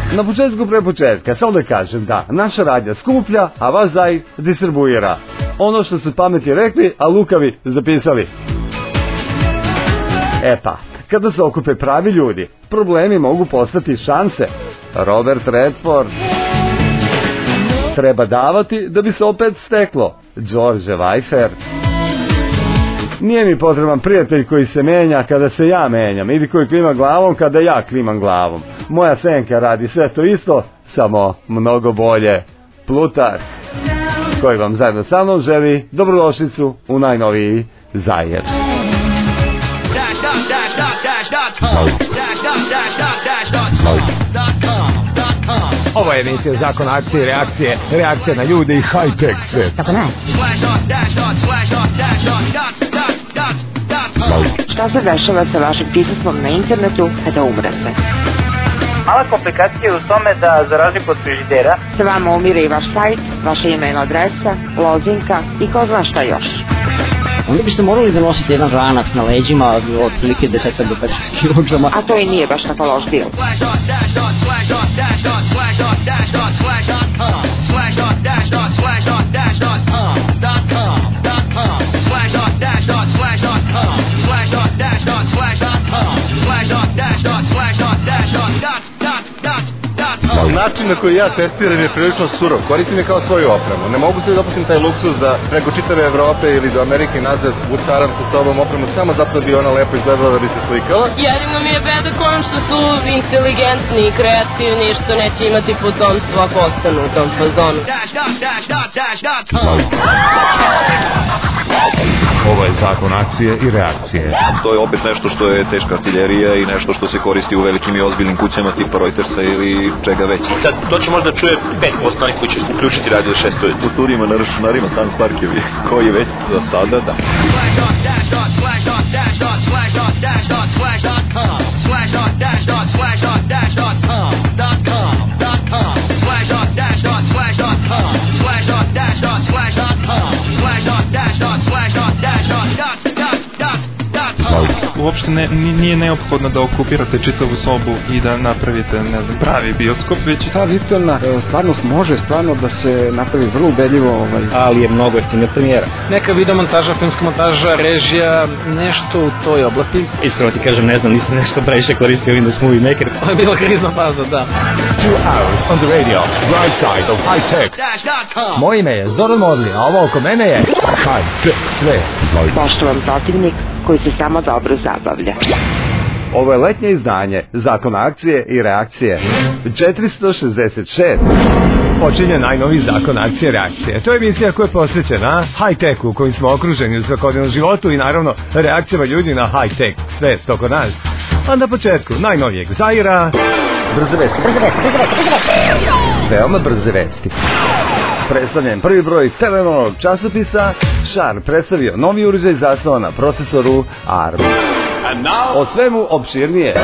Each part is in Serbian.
Na početku pre početka, samo da kažem da naša radnja skuplja, a vaš zajt distribuira. Ono što su pametni rekli, a lukavi zapisali. E pa, kada se okupe pravi ljudi, problemi mogu postati šanse. Robert Redford. Treba davati da bi se opet steklo. George Weifer. Nije mi potreban prijatelj koji se menja kada se ja menjam ili koji klima glavom kada ja klimam glavom. Moja senka radi sve to isto, samo mnogo bolje. Plutarh, koji vam zajedno sa mnom želi dobrodošlicu u najnoviji Zajer. Ovo je emisija Zakon akcije i reakcije, reakcija na ljude i high-tech svet. Tako ne. Šta se dešava sa vašim pismom na internetu kada umrete? Mala komplikacija je u tome da, za razliku od frižidera, se vama umire i vaš sajt, vaša email adresa, lozinka i ko zna šta još. Onda biste morali da nosite jedan ranac na leđima od prilike 10 do 15 kg. A to i nije baš tako loš dio. Način na koji ja testiram je prilično surov. Koristim je kao svoju opremu. Ne mogu se dopustim taj luksuz da preko čitave Evrope ili do Amerike i nazad vucaram sa sobom opremu samo zato da bi ona lepo izgledala, da bi se slikala. Jedino mi je beda kojom što su inteligentni i kreativni, što neće imati potomstvo ako ostanu u tom fazonu. Ovo je Zakon akcije i reakcije. To je opet nešto što je teška artiljerija i nešto što se koristi u velikim i ozbiljnim kućama tipa Reutersa ili čega već. Sad, to će možda čuje 5% onih koji će uključiti radio 6. U studijima na računarima Sun Starkevi, koji je već za sada, da. Uopšte nije neophodno da okupirate čitavu sobu i da napravite pravi bioskop, već ta virtualna stvarnost može stvarno da se napravi vrlo ubedljivo, ali je mnogo jeftinija premijera. Neka videomontaža, filmska montaža, režija, nešto u toj oblasti. Iskreno ti kažem, ne znam, nisam nešto previše koristio Windows Movie Maker. To je bila krizna faza, da. 2 hours on the radio, right side of high tech. Moje ime je Zoran Modli, a ovo oko mene je high tech svet. Poštovan protivnik koji se samo dobro zabavlja. Ovo je letnje izdanje Zakon akcije i reakcije 466. Počinje najnoviji Zakon akcije i reakcije. To je emisija koja je posvećena high-techu u kojim smo okruženi u svakodnevnom životu i naravno reakcijama ljudi na high-tech svet oko nas. A na početku najnovijeg Zaira, brze vesti. Veoma brze vesti. Predstavljen prvi broj Telenorovog časopisa, Sharp predstavio novi uređaj zasnovan na procesoru ARM. O svemu opširnije.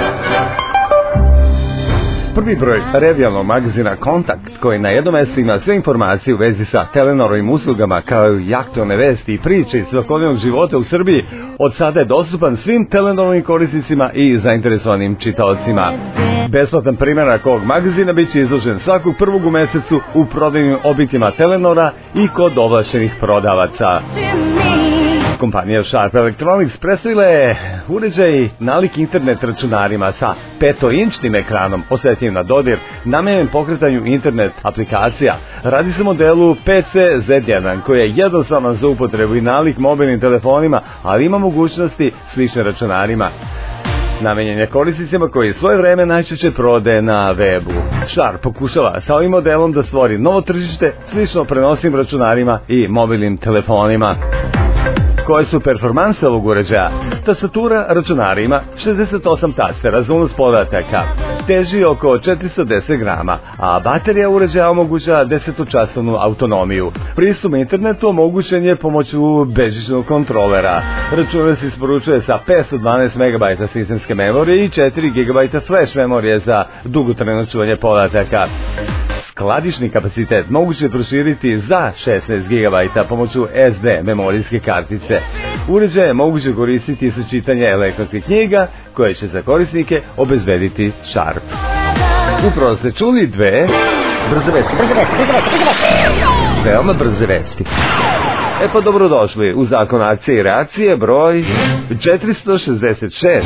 Prvi broj revijalnog magazina Kontakt, koji na jednom mjestu ima sve informacije u vezi sa Telenorovim uslugama, kao i aktualne vesti i priče iz svakodnevnog života u Srbiji, od sada je dostupan svim Telenorovim korisnicima i zainteresovanim čitaocima. Besplatan primjerak ovog magazina bit će izložen svakog prvog u mesecu u prodajnim objektima Telenora i kod ovlašćenih prodavaca. Kompanija Sharp Electronics predstavila je uređaj nalik internet računarima sa 5-inčnim ekranom osjetljivim na dodir, namenjen pokretanju internet aplikacija. Radi se o modelu PC Z1 koji je jednostavan za upotrebu i nalik mobilnim telefonima, ali ima mogućnosti slične računarima. Namenjen je korisnicima koji svoje vreme najčešće prodaje na webu. Sharp pokušava sa ovim modelom da stvori novo tržište slično prenosivim računarima i mobilnim telefonima. Koje su performanse ovog uređaja? Tastatura računara ima 68 tastera za unos podataka, teži oko 410 grama, a baterija uređaja omogućava 10-časovnu autonomiju. Pristup internetu omogućen je pomoću bežičnog kontrolera. Računar se isporučuje sa 512 MB sistemske memorije i 4 GB flash memorije za dugotrajno čuvanje podataka. Skladišni kapacitet moguće je proširiti za 16 GB pomoću SD memorijske kartice. Uređaj je moguće koristiti za čitanje elektronskih knjiga koje će za korisnike obezbediti Sharp. Upravo ste čuli dve brze vesti. Veoma brze vesti. E pa dobrodošli u Zakon akcije i reakcije broj 466.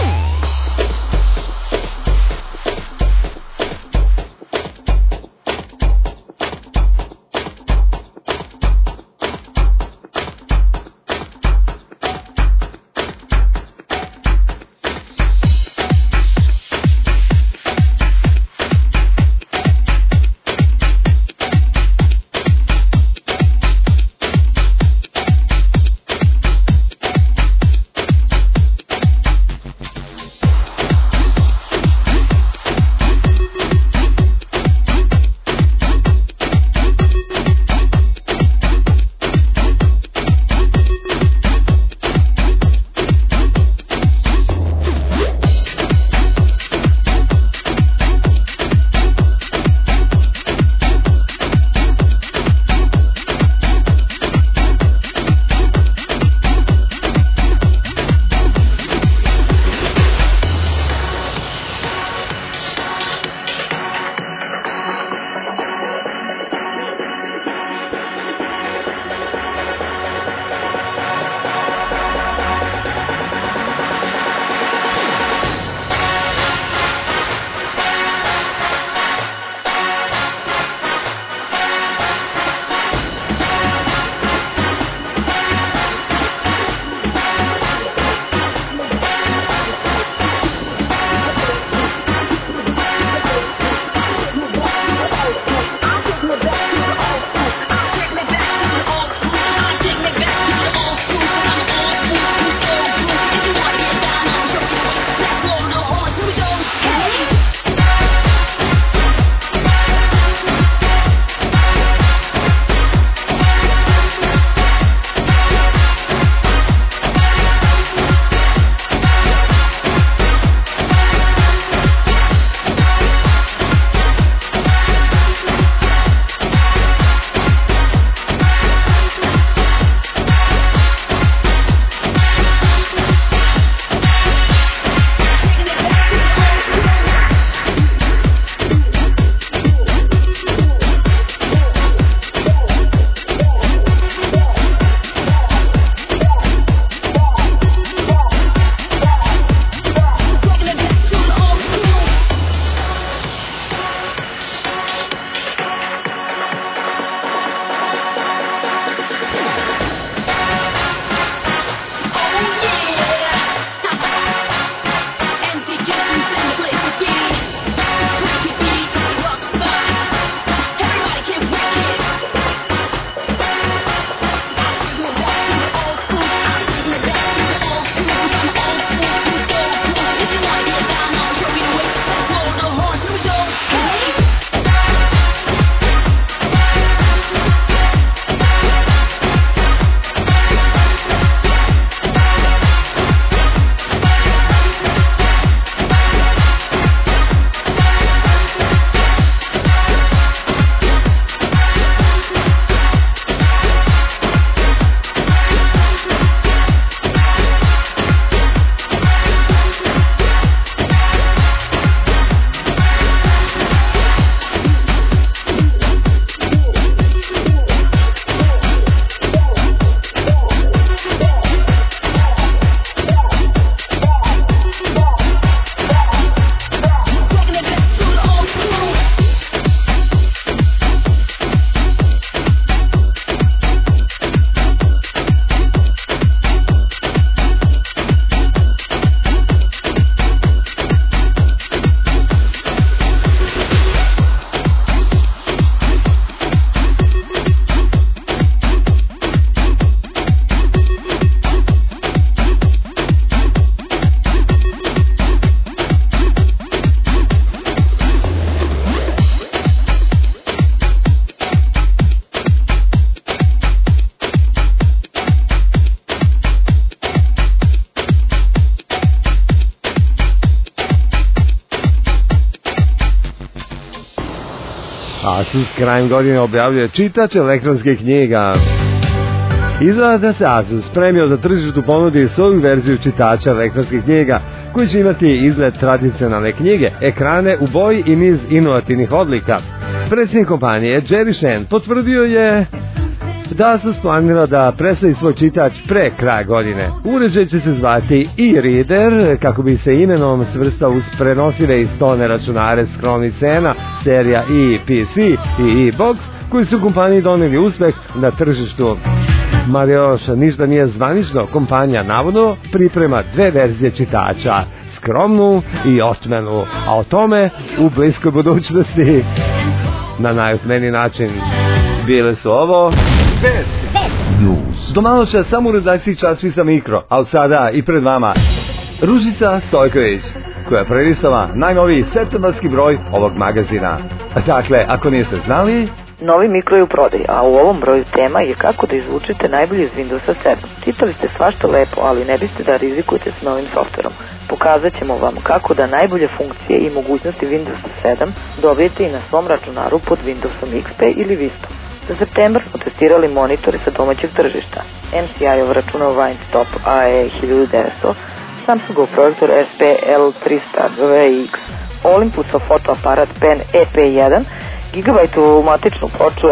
Asus krajem godine objavljuje čitač elektronskih knjiga. Izgleda da se Asus spremio da tržištu ponudi svoju verziju čitača elektronskih knjiga koji će imati izgled tradicionalne knjige, ekrane u boji i niz inovativnih odlika. Predsjednik kompanije Jerry Shen potvrdio je da su planira da predstavi svoj čitač pre kraja godine. Uređaj će se zvati e-reader kako bi se imenom svrstao uz prenosive i stone računare skromnih cena serija e-PC i e-box koji su kompaniji doneli uspeh na tržištu. Mar još ništa nije zvanično, kompanija navodno priprema 2 verzije čitača, skromnu i otmenu, a o tome u bliskoj budućnosti na najotmeniji način. Bile su ovo do malo čas samo u redakciji časopisa Mikro, a od sada i pred vama Ružica Stojković, koja prelistava najnoviji septembarski broj ovog magazina. Dakle, ako niste znali, novi Mikro je u prodaji, a u ovom broju tema je kako da izvučete najbolje iz Windowsa 7. Čitali ste svašta lepo, ali ne biste da rizikujete s novim softverom. Pokazat ćemo vam kako da najbolje funkcije i mogućnosti Windowsa 7 dobijete i na svom računaru pod Windowsom XP ili Vista. Za septembar smo testirali monitore sa domaćeg tržišta. MCI-ov računao Winstop AE1900, Samsungov projektor SPL300VX, Olympusov fotoaparat Pen EP1, gigabajtovu matičnu ploču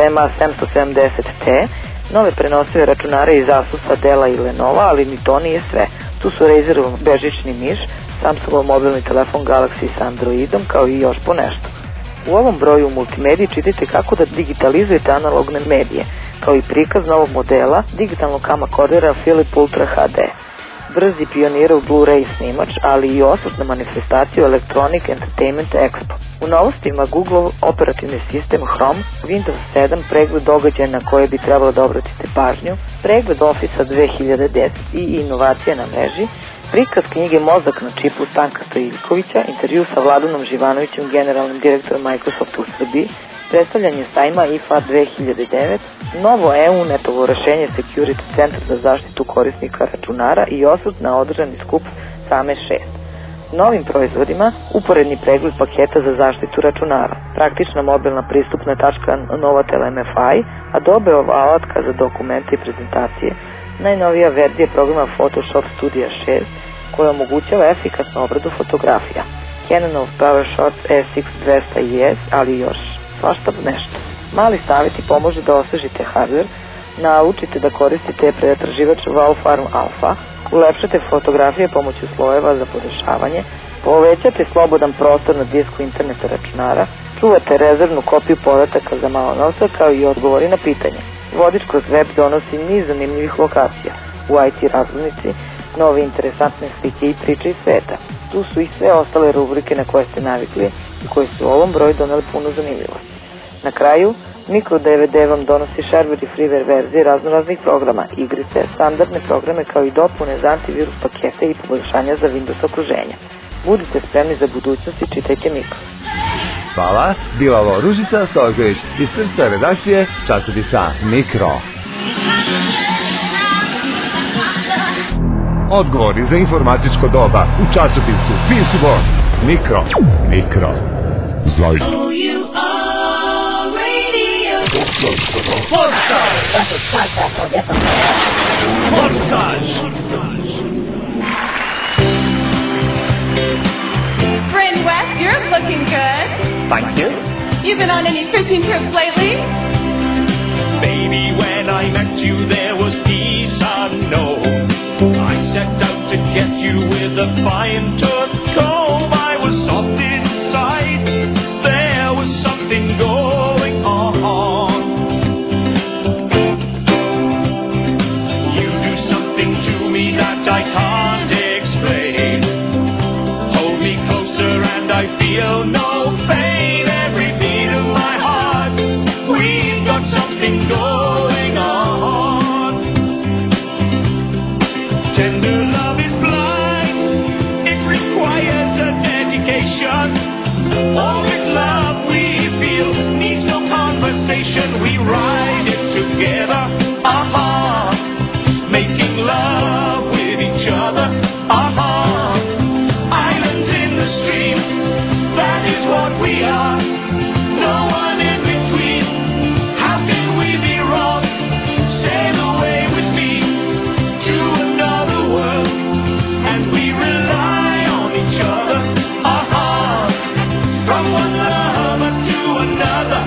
MA770T, nove prenosive računare iz Asusa, Della i Lenova, ali ni to nije sve. Tu su Razerov bežični miš, Samsungov mobilni telefon Galaxy s Androidom, kao i još po nešto. U ovom broju multimediji čitajte kako da digitalizujete analogne medije, kao i prikaz novog modela digitalnog kamkordera Philips Ultra HD, brzi pionirov Blu-ray snimač, ali i osvrt manifestaciju Electronic Entertainment Expo. U novostima Google operativni sistem Chrome, Windows 7 pregled događaja na koje bi trebalo da obratite pažnju, pregled Office 2010 i inovacije na mreži, prikaz knjige Mozak na čipu Stanka Stojiljkovića, intervju sa Vladanom Živanovićem, generalnim direktorom Microsofta u Srbiji, predstavljanje sajma IFA 2009, novo EU-netovo rešenje Security Centar za zaštitu korisnika računara i osvrt na održani skup Same 6. Novim proizvodima uporedni pregled paketa za zaštitu računara, praktična mobilna pristupna tačka Novatel MFI, Adobeov alatka za dokumente i prezentacije, najnovija verzija programa Photoshop Studio 6 koja omogućava efikasnu obradu fotografija, Canonov PowerShot SX200ES, ali još svašta nešto. Mali savjet i pomože da osvežite hardware, naučite da koristite pretraživač Wallfarm Alpha, ulepšate fotografije pomoću slojeva za podešavanje, povećate slobodan prostor na disku interneta računara, čuvate rezervnu kopiju podataka za malo novca kao i odgovori na pitanje. Vodič kroz web donosi niz zanimljivih lokacija, u IT razglednici, nove interesantne slike i priče iz sveta. Tu su i sve ostale rubrike na koje ste navikli i koje su u ovom broju doneli puno zanimljivosti. Na kraju, Micro DVD vam donosi shareware i freeware verzije raznoraznih programa, igrice, standardne programe kao i dopune za antivirus pakete i poboljšanja za Windows okruženja. Budite spremni za budućnost i čitajte Mikro. Hvala, bila ovo Ružica Stojković iz srca redakcije časopisa Mikro. Odgovori za informatičko doba u časopisu PC World. Mikro. Mikro. Zajt. Friend West, you're looking good. Thank you. You been on any fishing trips lately? Baby, when I met you, there was peace unknown. I set out to get you with a fine tooth comb. I was soft inside. There was something going on. You do something to me that I can't explain. Hold me closer and I feel no pain. Every beat of my heart, we've got something going on. Tender love is blind, it requires a dedication. All this love we feel needs no conversation. We ride it together, making love with each other, Islands in the stream, that is what we are. No one in between. How can we be wrong? Sail away with me to another world, and we rely on another.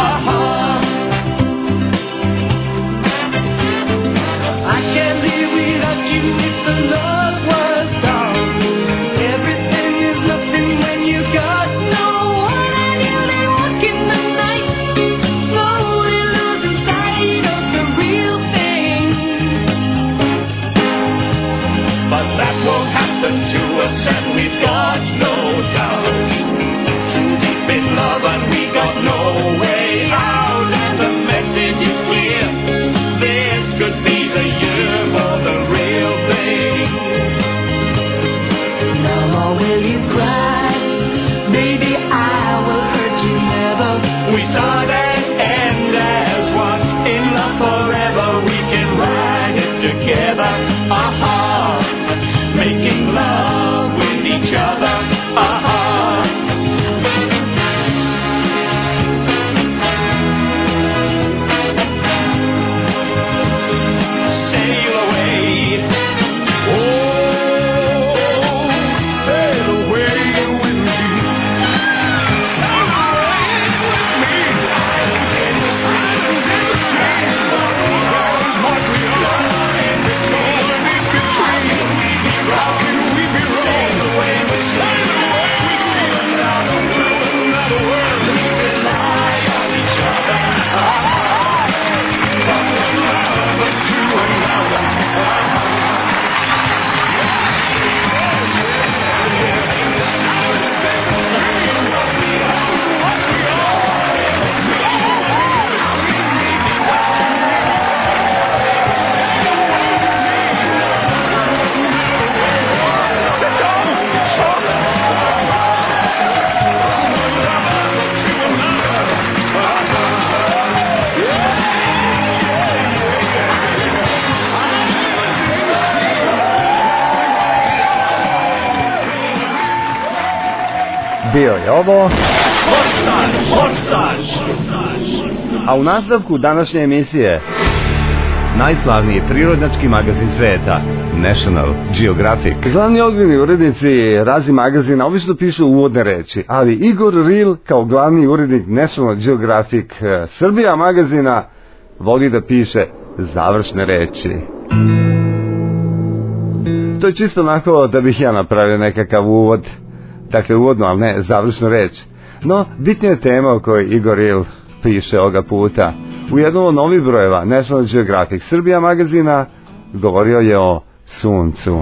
I can't live without you if the love was gone. Everything is nothing when you got no one, and you've been walking the night, slowly losing sight of the real thing. But that won't happen to us, and we've got no doubt. Too deep in love and we got no way out, and the message is clear. This could be the year for the real thing. No more will you cry, baby, I will hurt you never. We start and end as one, in love forever, we can ride it together. Making love with each other. Bio je ovo a u nastavku današnje emisije najslavniji prirodnjački magazin sveta, National Geographic. Glavni odgovorni urednici razni magazina obično pišu uvodne reči, ali Igor Ril kao glavni urednik National Geographic Srbija magazina voli da piše završne reči. To je čisto onako da bih ja napravio nekakav uvod, dakle uvodno, ali ne završnu reč. No, bitnija je tema o kojoj Igor Ril piše ovoga puta. U jednom od novih brojeva National Geographic Srbija magazina govorio je o suncu.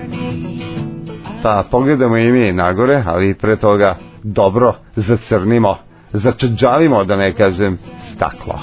Pa pogledamo i mi nagore, ali pre toga dobro zacrnimo, začađavimo, da ne kažem staklo.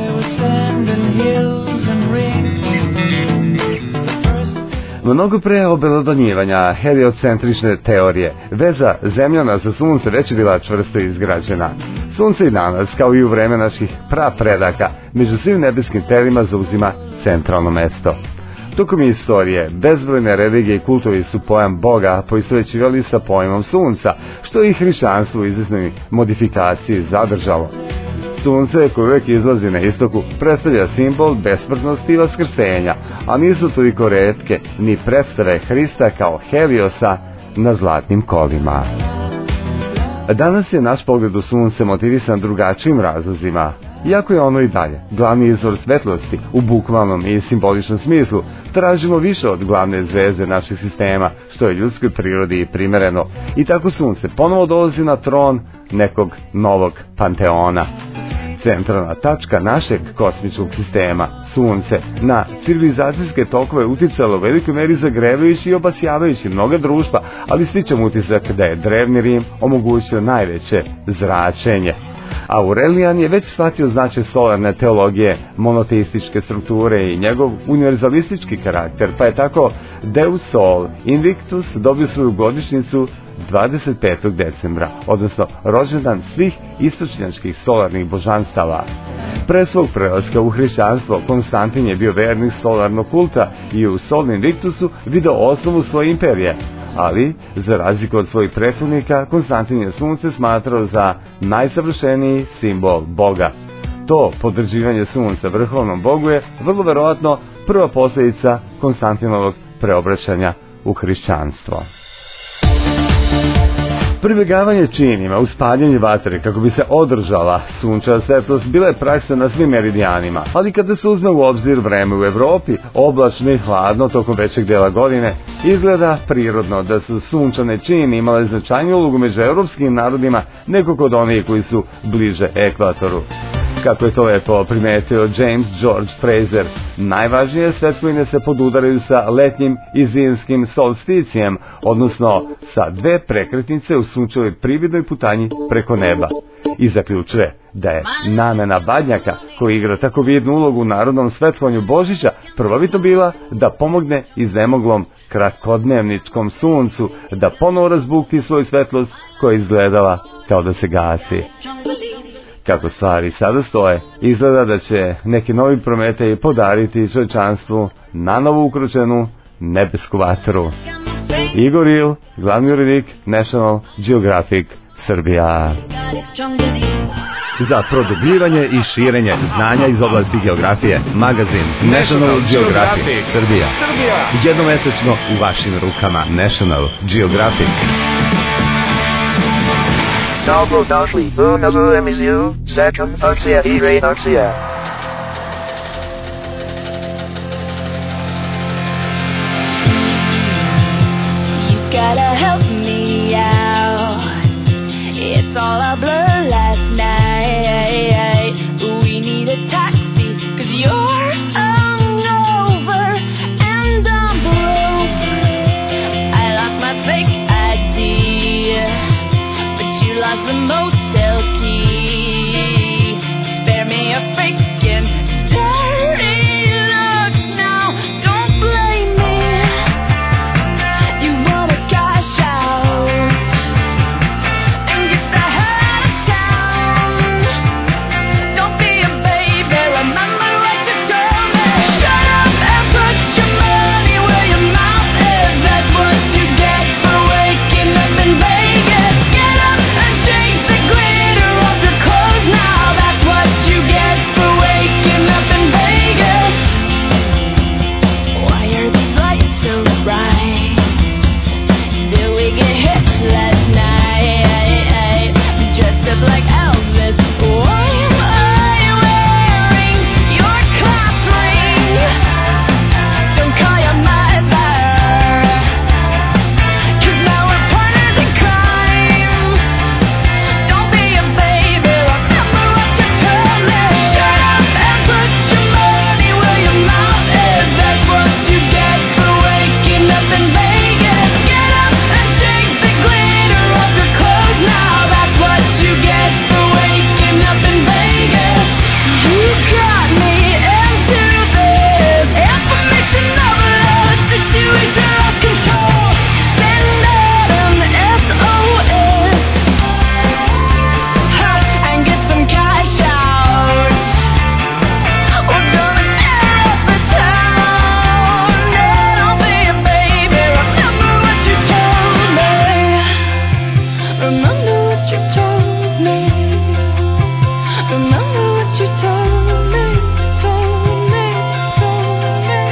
Mnogo pre obelodanjivanja heliocentrične teorije, veza zemljana za sunce već je bila čvrsto izgrađena. Sunce i danas, kao i u vreme naših prapredaka, među svim nebeskim telima zauzima centralno mesto. Tokom istorije, bezbrojne religije i kultovi su pojam Boga poistovećivali sa pojmom sunca, što je i hrišćanstvo u izvesnoj modifikaciji zadržalo. Sunce, koje uvijek izlazi na istoku, predstavlja simbol besmrtnosti i vaskrsenja, a nisu toliko retke ni predstave Hrista kao Heliosa na zlatnim kolima. Danas je naš pogled u sunce motivisan drugačijim razlozima. Iako je ono i dalje glavni izvor svetlosti u bukvalnom i simboličnom smislu, tražimo više od glavne zvezde našeg sistema, što je ljudskoj prirodi primereno. I tako sunce ponovo dolazi na tron nekog novog panteona. Centralna tačka našeg kosmičkog sistema, sunce, na civilizacijske tokove uticalo u velikoj meri zagrevajući i obasjavajući mnoga društva, ali stičem utisak da je drevni Rim omogućio najveće zračenje. Aurelijan je već shvatio značaj solarne teologije, monoteističke strukture i njegov univerzalistički karakter, pa je tako Deus Sol Invictus dobio svoju godišnjicu 25. decembra, odnosno rođendan svih istočnjačkih solarnih božanstava. Pre svog prelaska u hrišćanstvo, Konstantin je bio vernik solarnog kulta i u Sol Invictusu video osnovu svoje imperije, ali, za razliku od svojih prethodnika, Konstantin je sunce smatrao za najsavršeniji simbol Boga. To podređivanje sunca vrhovnom Bogu je vrlo verovatno prva posljedica Konstantinovog preobraćanja u hrišćanstvo. Pribjegavanje činima uz paljenje vatre kako bi se održala sunčeva svetlost bila je praksa na svim meridijanima, ali kada se uzme u obzir vreme u Evropi, oblačno i hladno tokom većeg dela godine, izgleda prirodno da su sunčane čini imale značajniju ulogu među evropskim narodima nego kod onih koji su bliže ekvatoru. Kako je to lepo primetio James George Fraser, najvažnije svetkovine se podudaraju sa letnjim i zimskim solsticijem, odnosno sa dve prekretnice u sunčevoj prividnoj putanji preko neba. I zaključuje da je namena badnjaka, koji igra tako vidnu ulogu u narodnom svetkovanju Božića, prvobitno bila da pomogne iznemoglom kratkodnevničkom suncu da ponovo razbukti svoju svetlost koja je izgledala kao da se gasi. Kako stvari sada stoje, izgleda da će neki novi Prometej podariti čovječanstvu nanovo ukručenu nebesku vatru. Igor Il, glavni urednik National Geographic Srbija. Za produbljivanje i širenje znanja iz oblasti geografije, magazin National Geographic Srbija. Jednomesečno u vašim rukama. National Geographic. Dobrodošli u novu emisiju Second Akcija I Reakcija. You gotta help me out. It's all a blur last night. We need a taxi, 'cause you're hungover and I'm broke. I lost my fake ID. You lost the motel key. Spare me a freaking dirty look now. Don't blame me. You wanna cash out and get the hell out of town. Don't be a baby. Remember what you told me. Shut up and put your money where your mouth is. That's what you get for waking up in Vegas. Get up and shake the glitter off your clothes now. That's what you get for waking up in Vegas. Why are these lights so bright? Did we get hit last night? Dressed up like Elvis. Why am I wearing your class ring? Don't call your mother, 'cause now we're partners in crime. Don't be a baby, remember what you told me. Shut up and put your money where your mouth is. That's what you get for waking up in Vegas. Get up and shake the glitter off your clothes now. That's what you get for waking up in Vegas. You got me into this information overload situation of control. Send out an SOS and get some cash out. We're gonna tear up the town. Don't be a baby. Remember what you told me. Remember what you told me. Remember what you told me. Told me. Told me.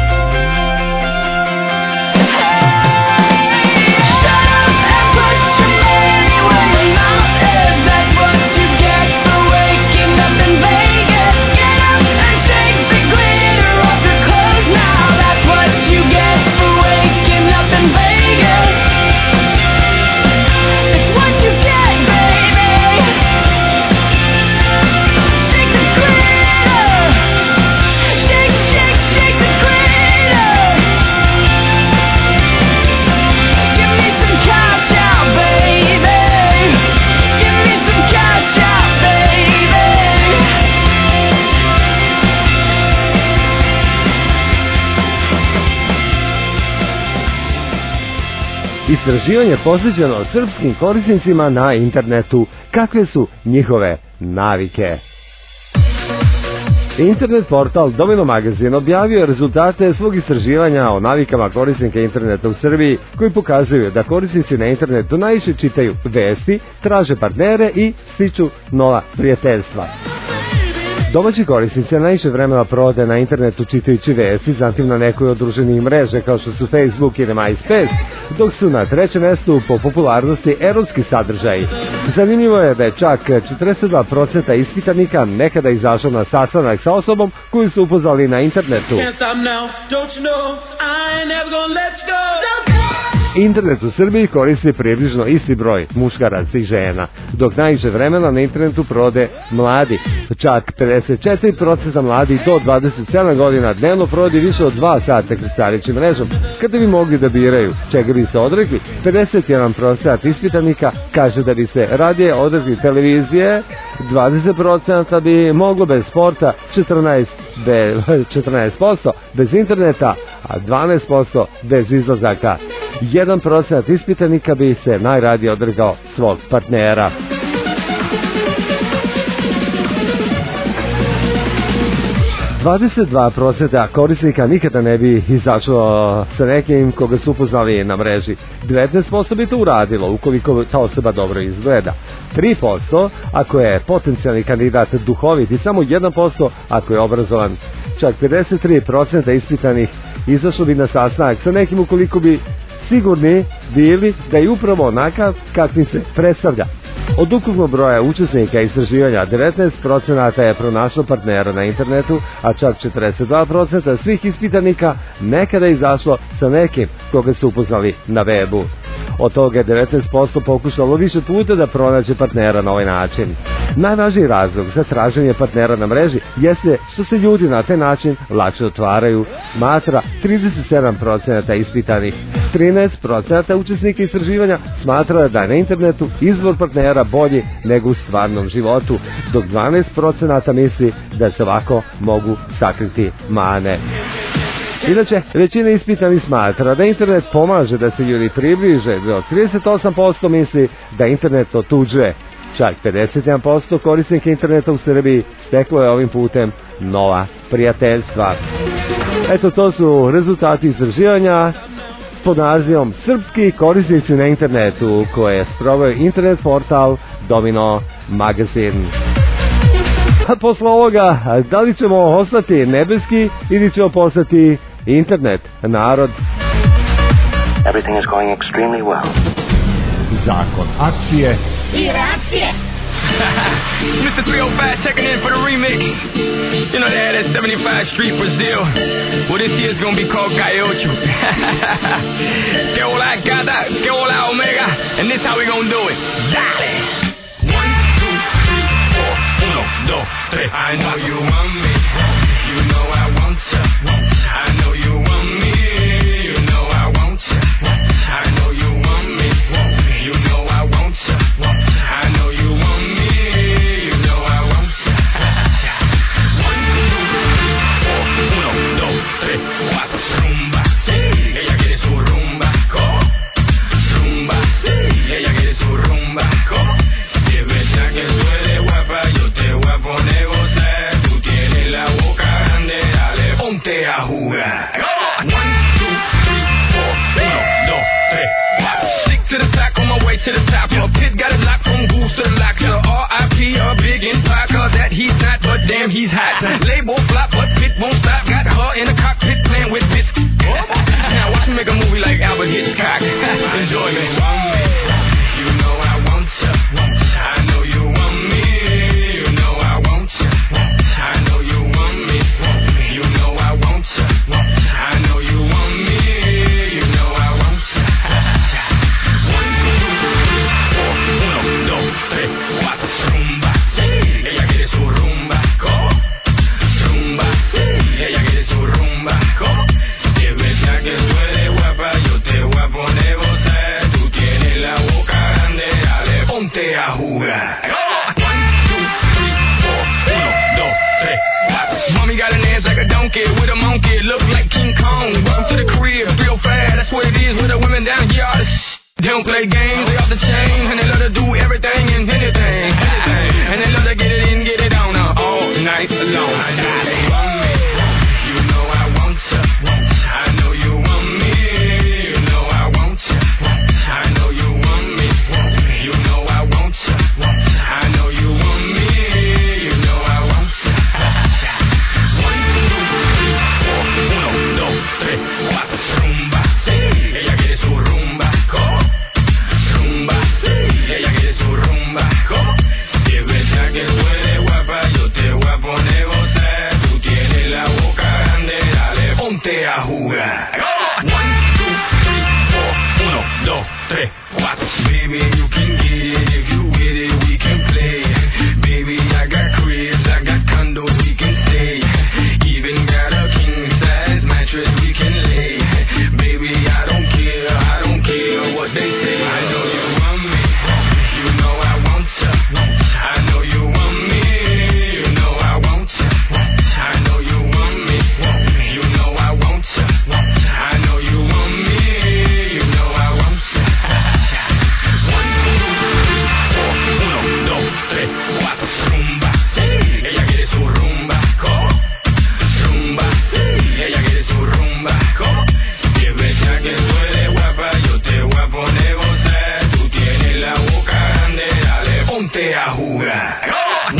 Shut up and put your money where your mouth is. That's what you get for waking up in Vegas. Get up and shake the glitter off your clothes now. That's what you get for waking up in Vegas. That's what you get, baby. Shake the glitter. Shake, shake, shake the glitter. Give me some cash out, baby. Give me some cash out, baby. Istraživanje posvećeno srpskim korisnicima na internetu. Kakve su njihove navike? Internet portal Domino Magazin objavio je rezultate svog istraživanja o navikama korisnika interneta u Srbiji, koji pokazuju da korisnici na internetu najviše čitaju vesti, traže partnere i stiču nova prijateljstva. Domaći korisnici najviše vremena provode na internetu čitajući vesti, zatim na nekoj od društvenih mreža kao što su Facebook ili MySpace, dok su na trećem mestu po popularnosti erotski sadržaji. Zanimljivo je da je čak 42% ispitanika nekada izašao na sastanak sa osobom koju su upoznali na internetu. Internet u Srbiji koristi približno isti broj muškaraca i žena, dok najviše vremena na internetu provode mladi. Čak 54% mladi do 27 godina dnevno provodi više od 2 sata krstarećim mrežom. Kada bi mogli da biraju čega bi se odrekli, 51% ispitanika kaže da bi se radije odrekli televizije, 20% bi moglo bez sporta, 14% bez interneta, a 12% bez izlazaka. 1% ispitanika bi se najradije odrekao svog partnera. %, korisnika nikada ne bi izašlo sa nekim koga su upoznali na mreži. 19% bi to uradilo ukoliko ta osoba dobro izgleda. 3% ako je potencijalni kandidat duhovit i samo 1% ako je obrazovan. Čak 53% ispitanih izašlo bi na sastanak sa nekim ukoliko bi sigurni bili da je upravo onakav kakvim se predstavlja. Od ukupnog broja učesnika istraživanja 19% je pronašlo partnera na internetu, a čak 42% svih ispitanika nekada je izašlo sa nekim koga su upoznali na webu. Od toga je 19% pokušalo više puta da pronađe partnera na ovaj način. Najvažniji razlog za traženje partnera na mreži jeste što se ljudi na taj način lakše otvaraju, smatra 37% ispitanih. 13% učesnika istraživanja smatra da je na internetu izbor partnera bolji nego u stvarnom životu, dok 12% misli da se ovako mogu sakriti mane. Inače, većina ispitanih smatra da internet pomaže da se ljudi približe, dok 38% misli da internet otuđuje. Čak 51% korisnika interneta u Srbiji steklo je ovim putem nova prijateljstva. Eto, to su rezultati istraživanja pod nazivom Srpski korisnici na internetu, koje je sproveo internet portal Domino Magazin. A posle ovoga, da li ćemo ostati nebeski ili ćemo postati internet narod? Everything is going extremely well. Zakon akcije i reakcije. Mr. 305 checking in for the remix. You know they had that 75 Street Brazil. Well, this year's gonna be called Gaiocho. Que hola gata, que hola omega. And this how we gonna do it. Dale! 1, 2, 3, 4, 1, 2, 3. I know you want me. You know I want you. I know you want me. You know I want you. I know you want me. You know I want you. I know you want me. You know I want you. 1, 2, 3, 4, 1, 2, 3, 4. Rumba, ella quiere su rumba, rumba, ella quiere su rumba, si es verdad que tú eres guapa, yo te voy a poner gozar, tú tienes la boca grande, dale, ponte a jugar. 1, 2, 3, 4, 1, 2, 3, 4. Stick to the top, on my way to the top. A pit got it locked from goose to the lock. To the R.I.P. a big empire, cause that he's not, but damn he's hot. Label flop, but pit won't stop. Got her in the cockpit playing with bits. Now watch me make a movie like Albert Hitchcock. Enjoy me. You know I want you. I know you want me. You know I want you. I know you want me. You know I want you. I know you want me. You know I want you. 1, 2, 3, 4, 1, 2, 3, 4. Rumba, ella quiere su rumba, rumba, ella quiere su rumba, si es verdad que tú eres guapa, yo te voy a poner gozar, tú tienes la boca grande, dale, ponte a jugar. 1, 2, 3, 4, 1, 2, 3, 4. Mommy got an ass like a donkey with a monkey, look like King Kong. Welcome to the crib, real fast, that's what it is with the women down here. All this they don't play games, they off the chain, and they love to do everything and anything, and they love to get it in, get it on all night long. I know they want me, you know I want you. I know you want me, you know I want you. I know you want me, you know I want you. I know you want me, you know I want you. back. 1, 2, 3,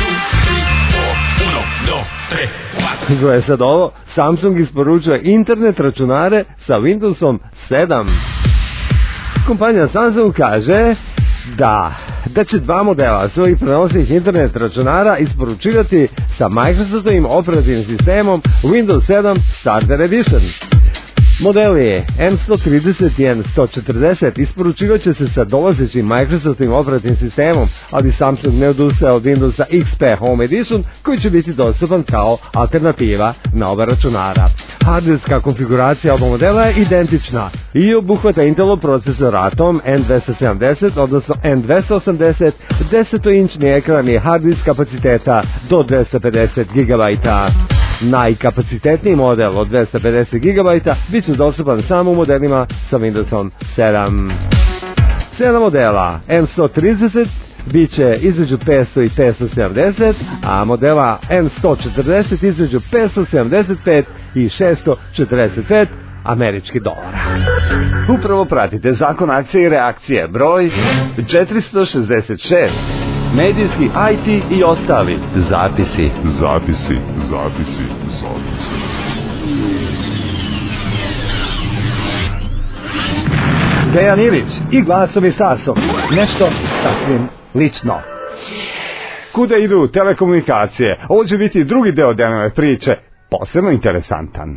4, 1, 2, 3, 4. Gle sad ovo, Samsung isporučuje internet računare sa Windowsom 7. Kompanija Samsung kaže da će dva modela svojih prenosivih internet računara isporučivati sa Microsoftovim operativnim sistemom Windows 7 Starter Edition. Modeli M130 i M140 isporučivat će se sa dolazećim Microsoftovim operativnim sistemom, ali Samsung ne odustaje od Windowsa XP Home Edition koji će biti dostupan kao alternativa na oba računara. Hardverska konfiguracija oba modela je identična i obuhvata Intelov procesor Atom N270, odnosno N280, 10-inčni ekran i harddisk kapaciteta do 250 GB. Najkapacitetniji model od 250 GB bit će dostupan samo u modelima sa Windowsom 7. Cena modela M130 bit će između 500 i 570, a modela M140 između 575 i 645 američkih dolara. Upravo pratite Zakon akcije i reakcije, broj 466. Medijski, IT i ostali zapisi. Dejan Ilić i glasovi Sasom. Nešto sasvim lično. Kuda idu telekomunikacije? Ovo će biti drugi deo Dejanove priče, posebno interesantan.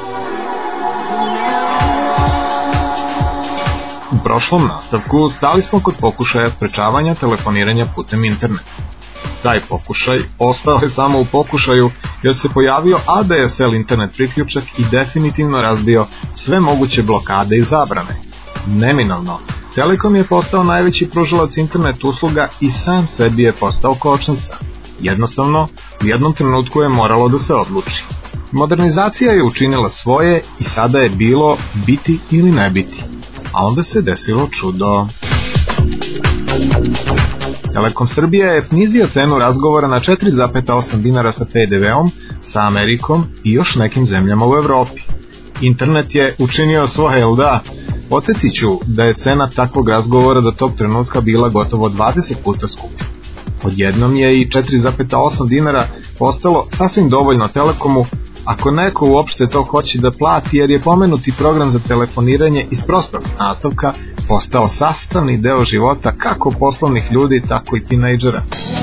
U prošlom nastavku stali smo kod pokušaja sprečavanja telefoniranja putem interneta. Taj pokušaj ostao je samo u pokušaju jer se pojavio ADSL internet priključak i definitivno razbio sve moguće blokade i zabrane. Neminovno, Telekom je postao najveći pružalac internet usluga i sam sebi je postao kočnica. Jednostavno, u jednom trenutku je moralo da se odluči. Modernizacija je učinila svoje i sada je bilo biti ili ne biti. A onda se desilo čudo. Telekom Srbija je snizio cenu razgovora na 4,8 dinara sa PDV-om sa Amerikom i još nekim zemljama u Evropi. Internet je učinio svoje, jel da? Podsjetit ću da je cena takvog razgovora do tog trenutka bila gotovo 20 puta skuplja. Odjednom je i 4,8 dinara postalo sasvim dovoljno Telekomu ako neko uopšte to hoće da plati, jer je pomenuti program za telefoniranje iz prostog nastavka postao sastavni deo života kako poslovnih ljudi, tako i tinejdžera.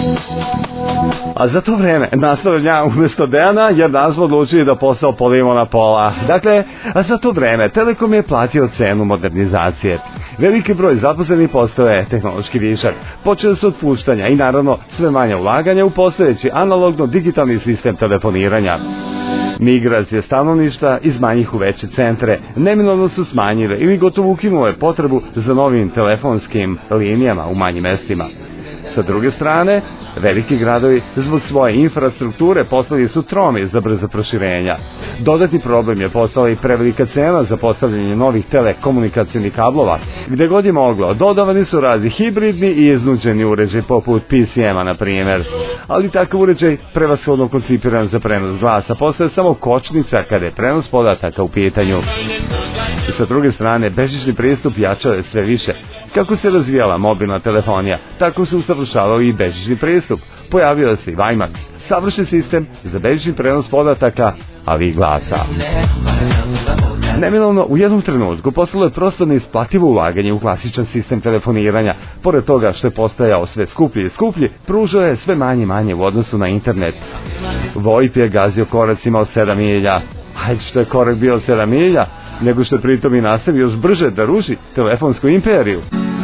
A za to vreme nastavljam ja umjesto Dejana, jer nas smo odlučili da posao polimo na pola. Dakle, a za to vreme Telekom je platio cenu modernizacije. Veliki broj zaposlenih postao je tehnološki višak, počeli su otpuštanja i naravno sve manje ulaganja u postojeći analogno-digitalni sistem telefoniranja. Migracije stanovništva iz manjih u veće centre neminovno su smanjile ili gotovo ukinule potrebu za novim telefonskim linijama u manjim mestima. Sa druge strane, veliki gradovi zbog svoje infrastrukture postali su tromi za brzo proširenja. Dodatni problem je postala i prevelika cena za postavljanje novih telekomunikacijnih kablova. Gde god je moglo, dodavani su razni hibridni i iznuđeni uređaj poput PCM-a, na primjer. Ali takav uređaj, prevashodno koncipiran za prenos glasa, postaje samo kočnica kada je prenos podataka u pitanju. Sa druge strane, bežični pristup jačao je sve više. Kako se razvijala mobilna telefonija, tako se usavršavao i bežični pristup. Pojavio se i WiMAX, savršen sistem za bežični prenos podataka, ali i glasa. Neminovno, u jednom trenutku postalo je prosto neisplativo ulaganje u klasičan sistem telefoniranja. Pored toga što je postajao sve skuplji i skuplji, pružao je sve manje i manje u odnosu na internet. VoIP je gazio koracima od 7 milja. Hajde što je korak bio od 7 milja, nego što je pritom i nastavio još brže da ruši telefonsku imperiju.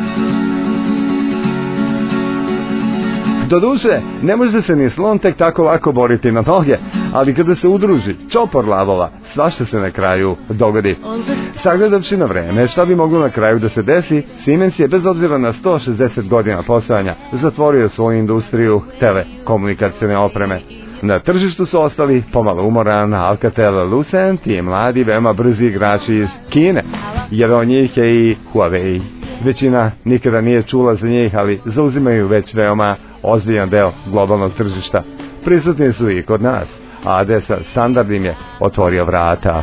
Doduše, ne može se ni slon tek tako lako boriti na noge, ali kada se udruži čopor lavova, svašta se na kraju dogodi. Sagledavši na vreme šta bi moglo na kraju da se desi, Siemens je bez obzira na 160 godina postojanja zatvorio svoju industriju telekomunikacijne opreme. Na tržištu su ostali pomalo umoran Alcatel-Lucent i mladi, veoma brzi igrači iz Kine. Jedan od njih je i Huawei. Većina nikada nije čula za njih, ali zauzimaju već veoma ozbiljan deo globalnog tržišta. Prisutni su i kod nas, a ADS standard im je otvorio vrata.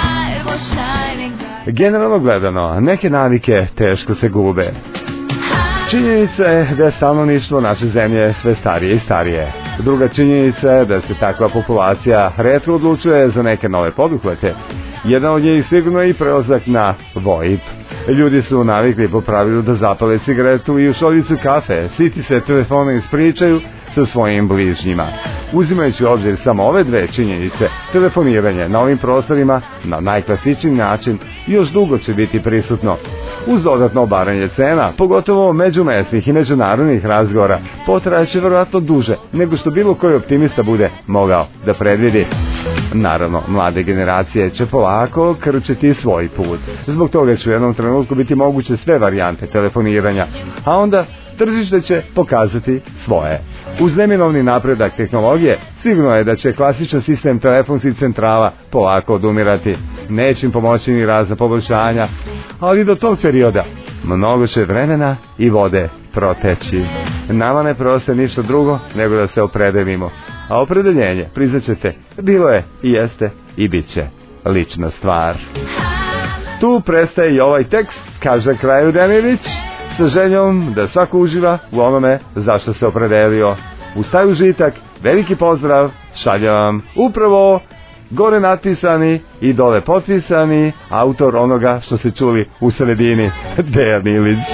Generalno gledano, neke navike teško se gube. Činjenica je da je stanovništvo naše zemlje sve starije i starije. Druga činjenica je da se takva populacija retro odlučuje za neke nove poduhvate. Jedan od njih sigurno je i prelazak na VoIP. Ljudi su navikli po pravilu da zapale cigaretu i u šoljicu kafe, siti se telefona ispričaju sa svojim bližnjima. Uzimajući u obzir samo ove dve činjenice, telefoniranje na ovim prostorima na najklasičniji način još dugo će biti prisutno. Uz dodatno obaranje cena, pogotovo međumesnih i međunarodnih razgovora, potrajaće vjerojatno duže nego što bilo koji optimista bude mogao da predvidi. Naravno, mlade generacije će polako krčiti svoj put. Zbog toga će u jednom trenutku biti moguće sve varijante telefoniranja, a onda tržište će pokazati svoje. Uz neminovni napredak tehnologije, sigurno je da će klasičan sistem telefonskih centrala polako odumirati. Neće im pomoći ni razna poboljšanja, ali do tog perioda mnogo će vremena i vode proteći. Nama ne preostaje ništa drugo nego da se opredelimo. A opredeljenje, priznaćete, bilo je i jeste i bit će lična stvar. Tu prestaje i ovaj tekst, kaže kraju Denivić, sa željom da svako uživa u onome zašto se opredelio. Uz taj užitak, veliki pozdrav, šaljem vam upravo gore natpisani i dole potpisani autor onoga što se čuli u sredini, Dejan Ilić.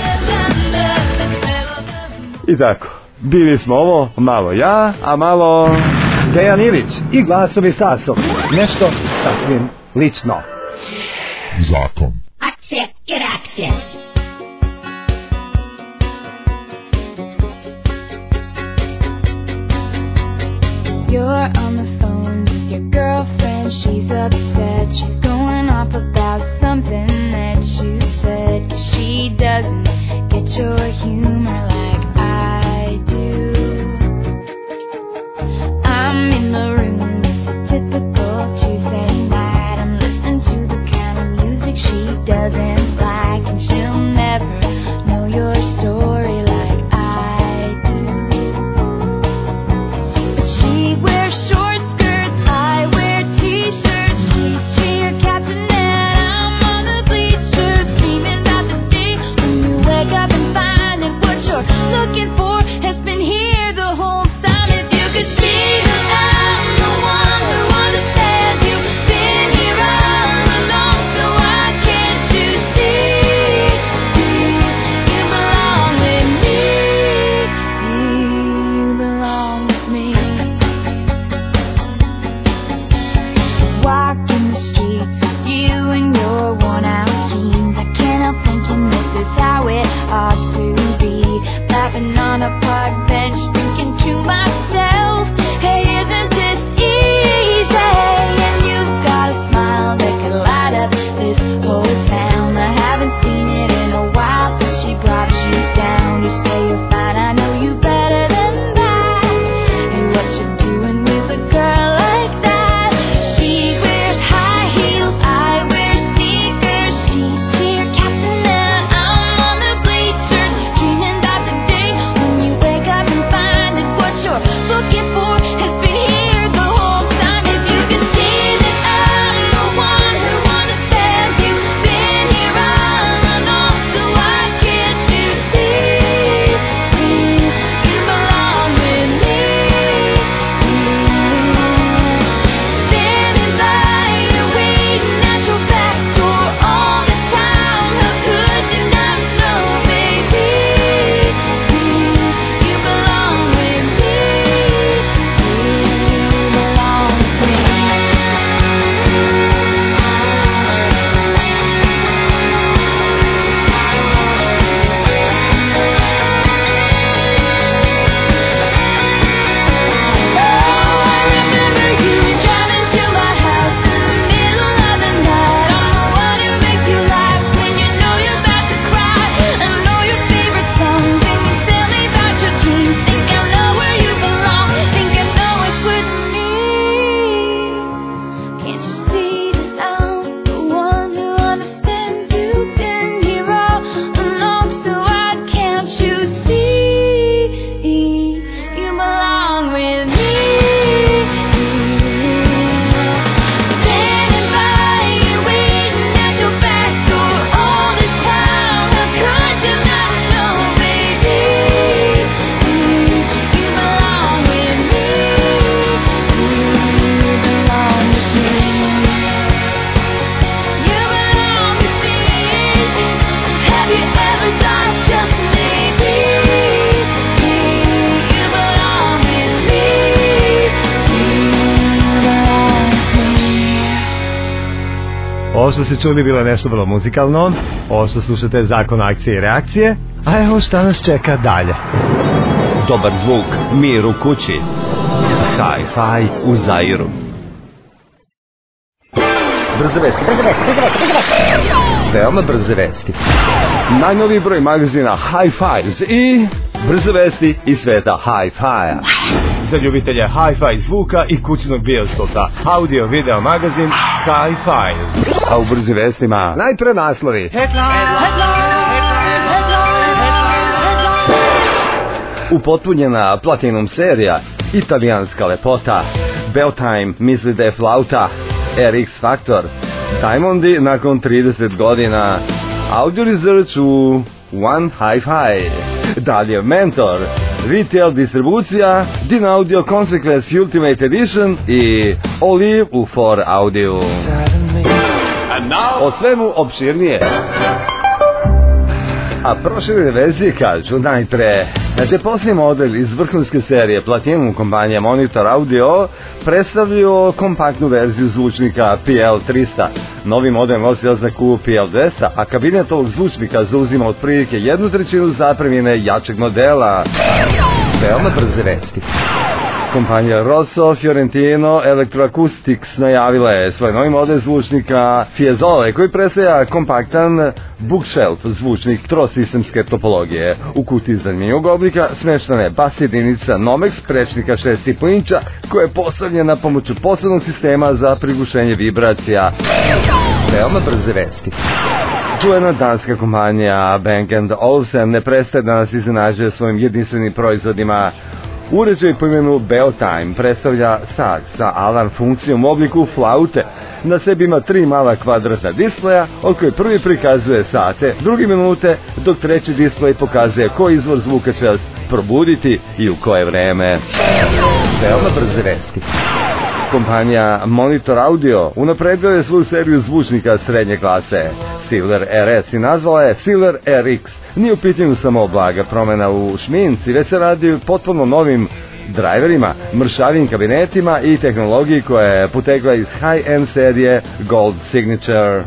I tako, bili smo ovo malo ja, a malo Dejan Ilić i glasom i stasom. Nešto sasvim lično. Zakon. Akcija i reakcija. You're on the phone with your girlfriend, she's upset, she's going off about something that you said, 'cause she doesn't get your humor like I do. I'm in the room, it's a typical Tuesday night, I'm listening to the kind of music she doesn't like, and she'll što ste čuli bilo je nešto vrlo muzikalno. Ovo što slušate je Zakon akcije i reakcije. A evo šta nas čeka dalje. Dobar zvuk, mir u kući. Hi-fi u Zairu. Brze vesti. Veoma brze vesti. Najnoviji broj magazina Hi-Fis i brze vesti iz sveta Hi-Fi-a. Za ljubitelje Hi-Fi zvuka i kućnog bioskopa. Audio video magazin Hi-Fi. A u brzi vestima najpre naslovi. Upotpunjena Platinum serija, italijanska lepota. Beotime misli da je flauta. RX Factor. Diamondi nakon 30 godina. Audio Research u One Hi-Fi. Dalje Mentor. Retail distribucija. Din Audio Consequence Ultimate Edition i Olive u 4 Audio. O svemu opširnije. A proširene verzije kažu najpre da je posljednji model iz vrhunske serije Platinum kompanije Monitor Audio predstavljio kompaktnu verziju zvučnika PL300. Novi model nosi oznaku PL200, a kabinet ovog zvučnika zauzima otprilike 1/3 zapremine jačeg modela. Veoma brze vesti. Kompanija Rosso Fiorentino Electroacoustics najavila je svoj novi model zvučnika Fiesole koji predstavlja kompaktan bookshelf zvučnik trosistemske topologije. U kutiji zanimljivog oblika smeštena je bas jedinica Nomex prečnika 6,5 inča koja je postavljena pomoću posebnog sistema za prigušenje vibracija. Veoma brze vesti. Čuvena danska kompanija Bang & Olufsen ne prestaje da nas iznenađuje svojim jedinstvenim proizvodima. Uređaj po imenu Beotime predstavlja sat sa alarm funkcijom u obliku flaute. Na sebi ima 3 mala kvadratna displeja, od koje prvi prikazuje sate, drugi minute, dok treći displej pokazuje koji izvor zvuka će vas probuditi i u koje vreme. Veoma brze vesti. Kompanija Monitor Audio unapredila je svoju seriju zvučnika srednje klase. Silver RS i nazvala je Silver RX. Nije u pitanju samo blaga promjena u šminci, već se radi o potpuno novim driverima, mršavim kabinetima i tehnologiji koja je potekla iz high-end serije Gold Signature.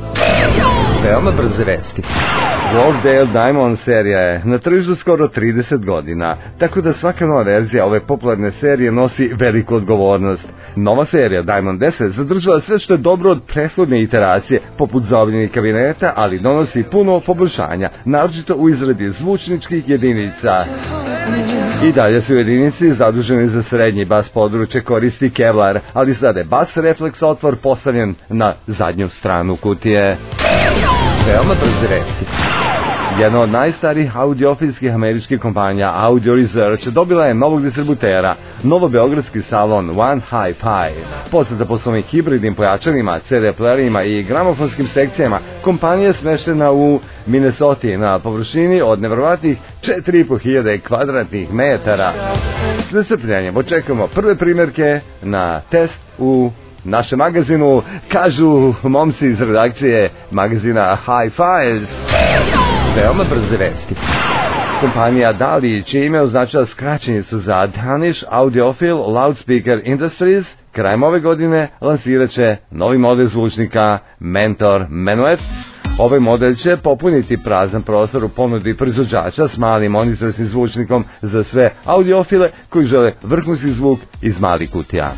Veoma brze vesti. Workdale Diamond serija je na tržištu skoro 30 godina, tako da svaka nova verzija ove popularne serije nosi veliku odgovornost. Nova serija Diamond 10 zadržava sve što je dobro od prethodne iteracije, poput zaobljenih kabineta, ali donosi puno poboljšanja, naročito u izradi zvučničkih jedinica. I dalje se u jedinici zaduženi za srednji bas područje koristi Kevlar, ali sada je bas refleks otvor postavljen na zadnju stranu kutije. Veoma brze vesti. Jedna od najstarijih audiofilskih američkih kompanija Audio Research dobila je novog distributera, novobeogradski salon One Hi-Fi. Poznata po svojim hibridnim pojačanima, CD playerima i gramofonskim sekcijama, kompanija je smeštena u Minnesota na površini od nevjerovatnih 4.500 kvadratnih metara. S nestrpljenjem očekujemo prve primjerke na test u našem magazinu, kažu momci iz redakcije magazina Hi-Fis. Veoma brze vesti. Kompanija Dali, čije ime označava skraćenicu za Danish Audiophile Loudspeaker Industries, krajem ove godine lansirat će novi model zvučnika Mentor Menuet. Ovaj model će popuniti prazan prostor u ponudi proizvođača s malim monitorskim zvučnikom za sve audiofile koji žele vrhunski zvuk iz malih kutija.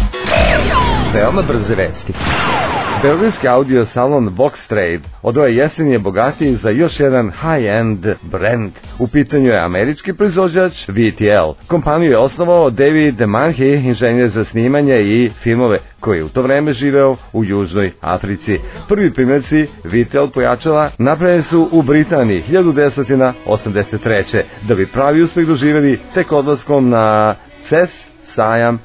Veoma brze vesti. Beogradski audio salon Vox Trade od ove jeseni je bogatiji za još jedan high-end brand. U pitanju je američki proizvođač VTL. Kompaniju je osnovao David Manhi, inženjer za snimanje i filmove, koji je u to vreme živeo u Južnoj Africi. Prvi primjerci VTL pojačala napravljeni su u Britaniji 1983. da bi pravi uspeh doživjeli tek odlaskom na CES sajam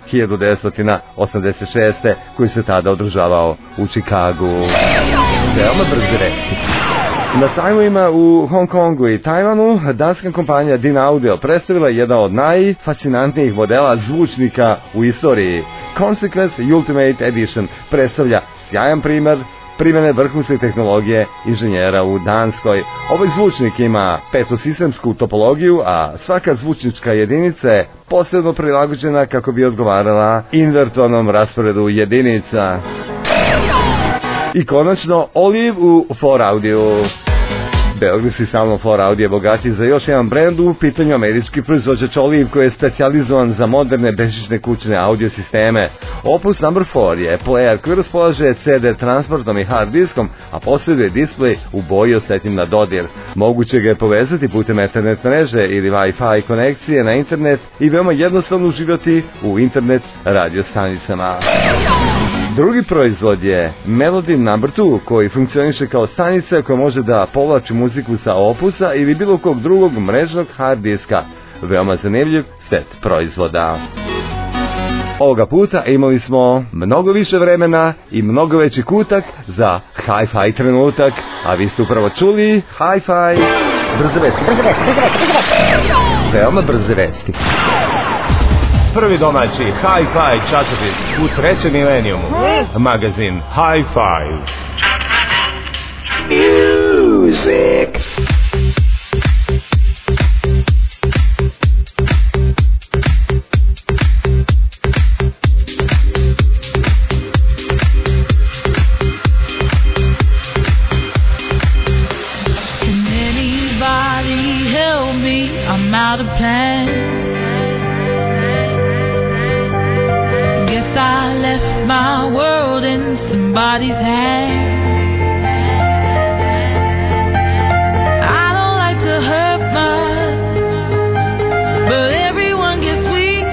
1986. koji se tada održavao u Čikagu. Veoma brze vesti. Na sajmovima u Hong Kongu i Tajvanu danska kompanija Din Audio predstavila jedan od najfascinantnijih modela zvučnika u istoriji. Consequence Ultimate Edition predstavlja sjajan primjer primjene vrhunske tehnologije inženjera u Danskoj. Ovaj zvučnik ima petosistemsku topologiju, a svaka zvučnička jedinica je posebno prilagođena kako bi odgovarala invertovanom rasporedu jedinica. I konačno Olive u 4Audio. Beogradski salon 4Audio je bogatiji za još jedan brend u pitanju američki proizvođač Olive koji je specijalizovan za moderne bežične kućne audio sisteme. Opus No. 4 je player koji raspolaže CD transportom i hard diskom, a posjeduje display u boji osjetljiv na dodir. Moguće ga je povezati putem Ethernet mreže ili Wi-Fi konekcije na internet i veoma jednostavno uživati u internet radio stanicama. Drugi proizvod je Melody No. 2 koji funkcioniše kao stanica koja može da povlači muziku sa Opusa ili bilo kog drugog mrežnog hard diska. Veoma zanimljiv set proizvoda. Ovoga puta imali smo mnogo više vremena i mnogo veći kutak za hi-fi trenutak, a vi ste upravo čuli hi-fi brze vesti. Veoma brze vesti. Prvi domaći hi-fi časopis u trećem milenijumu. Magazin Hi-Fives. Music. Can anybody help me? I'm out of plan. Guess I left my world in somebody's hand. I don't like to hurt much, but everyone gets weak.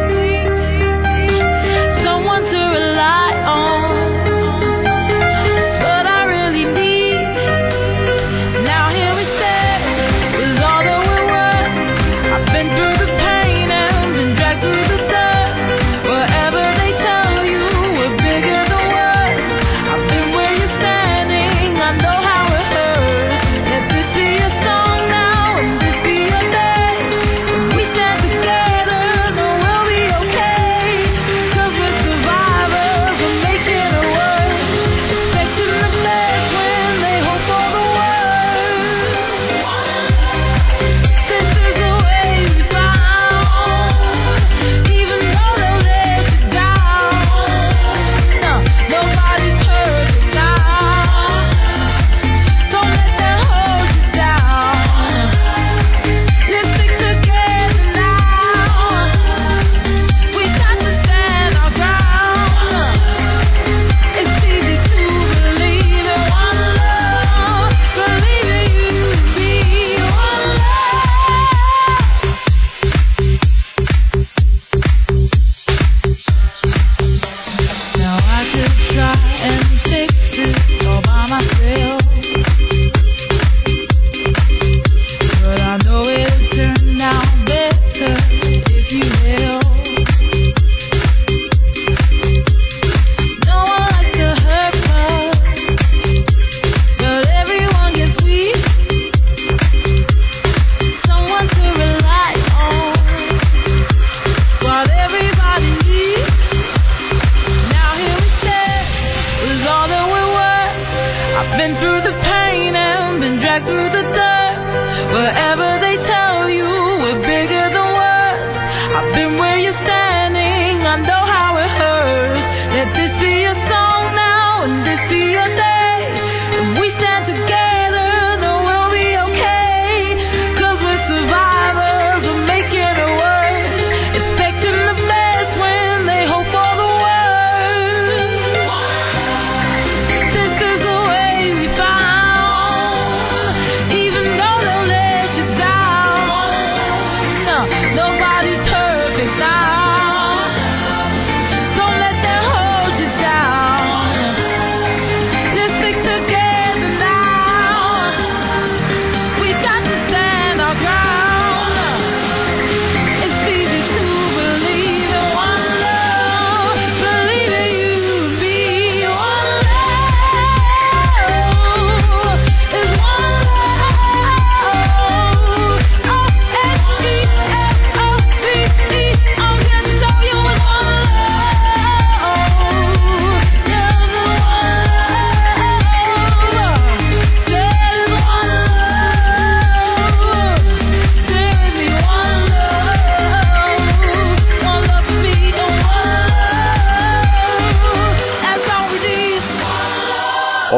Someone to rely on, that's what I really need. Now here we stand, with all that we're worth. I've been through the pain and been dragged through the dust. Whatever they tell you, we're bigger than words. I've been where you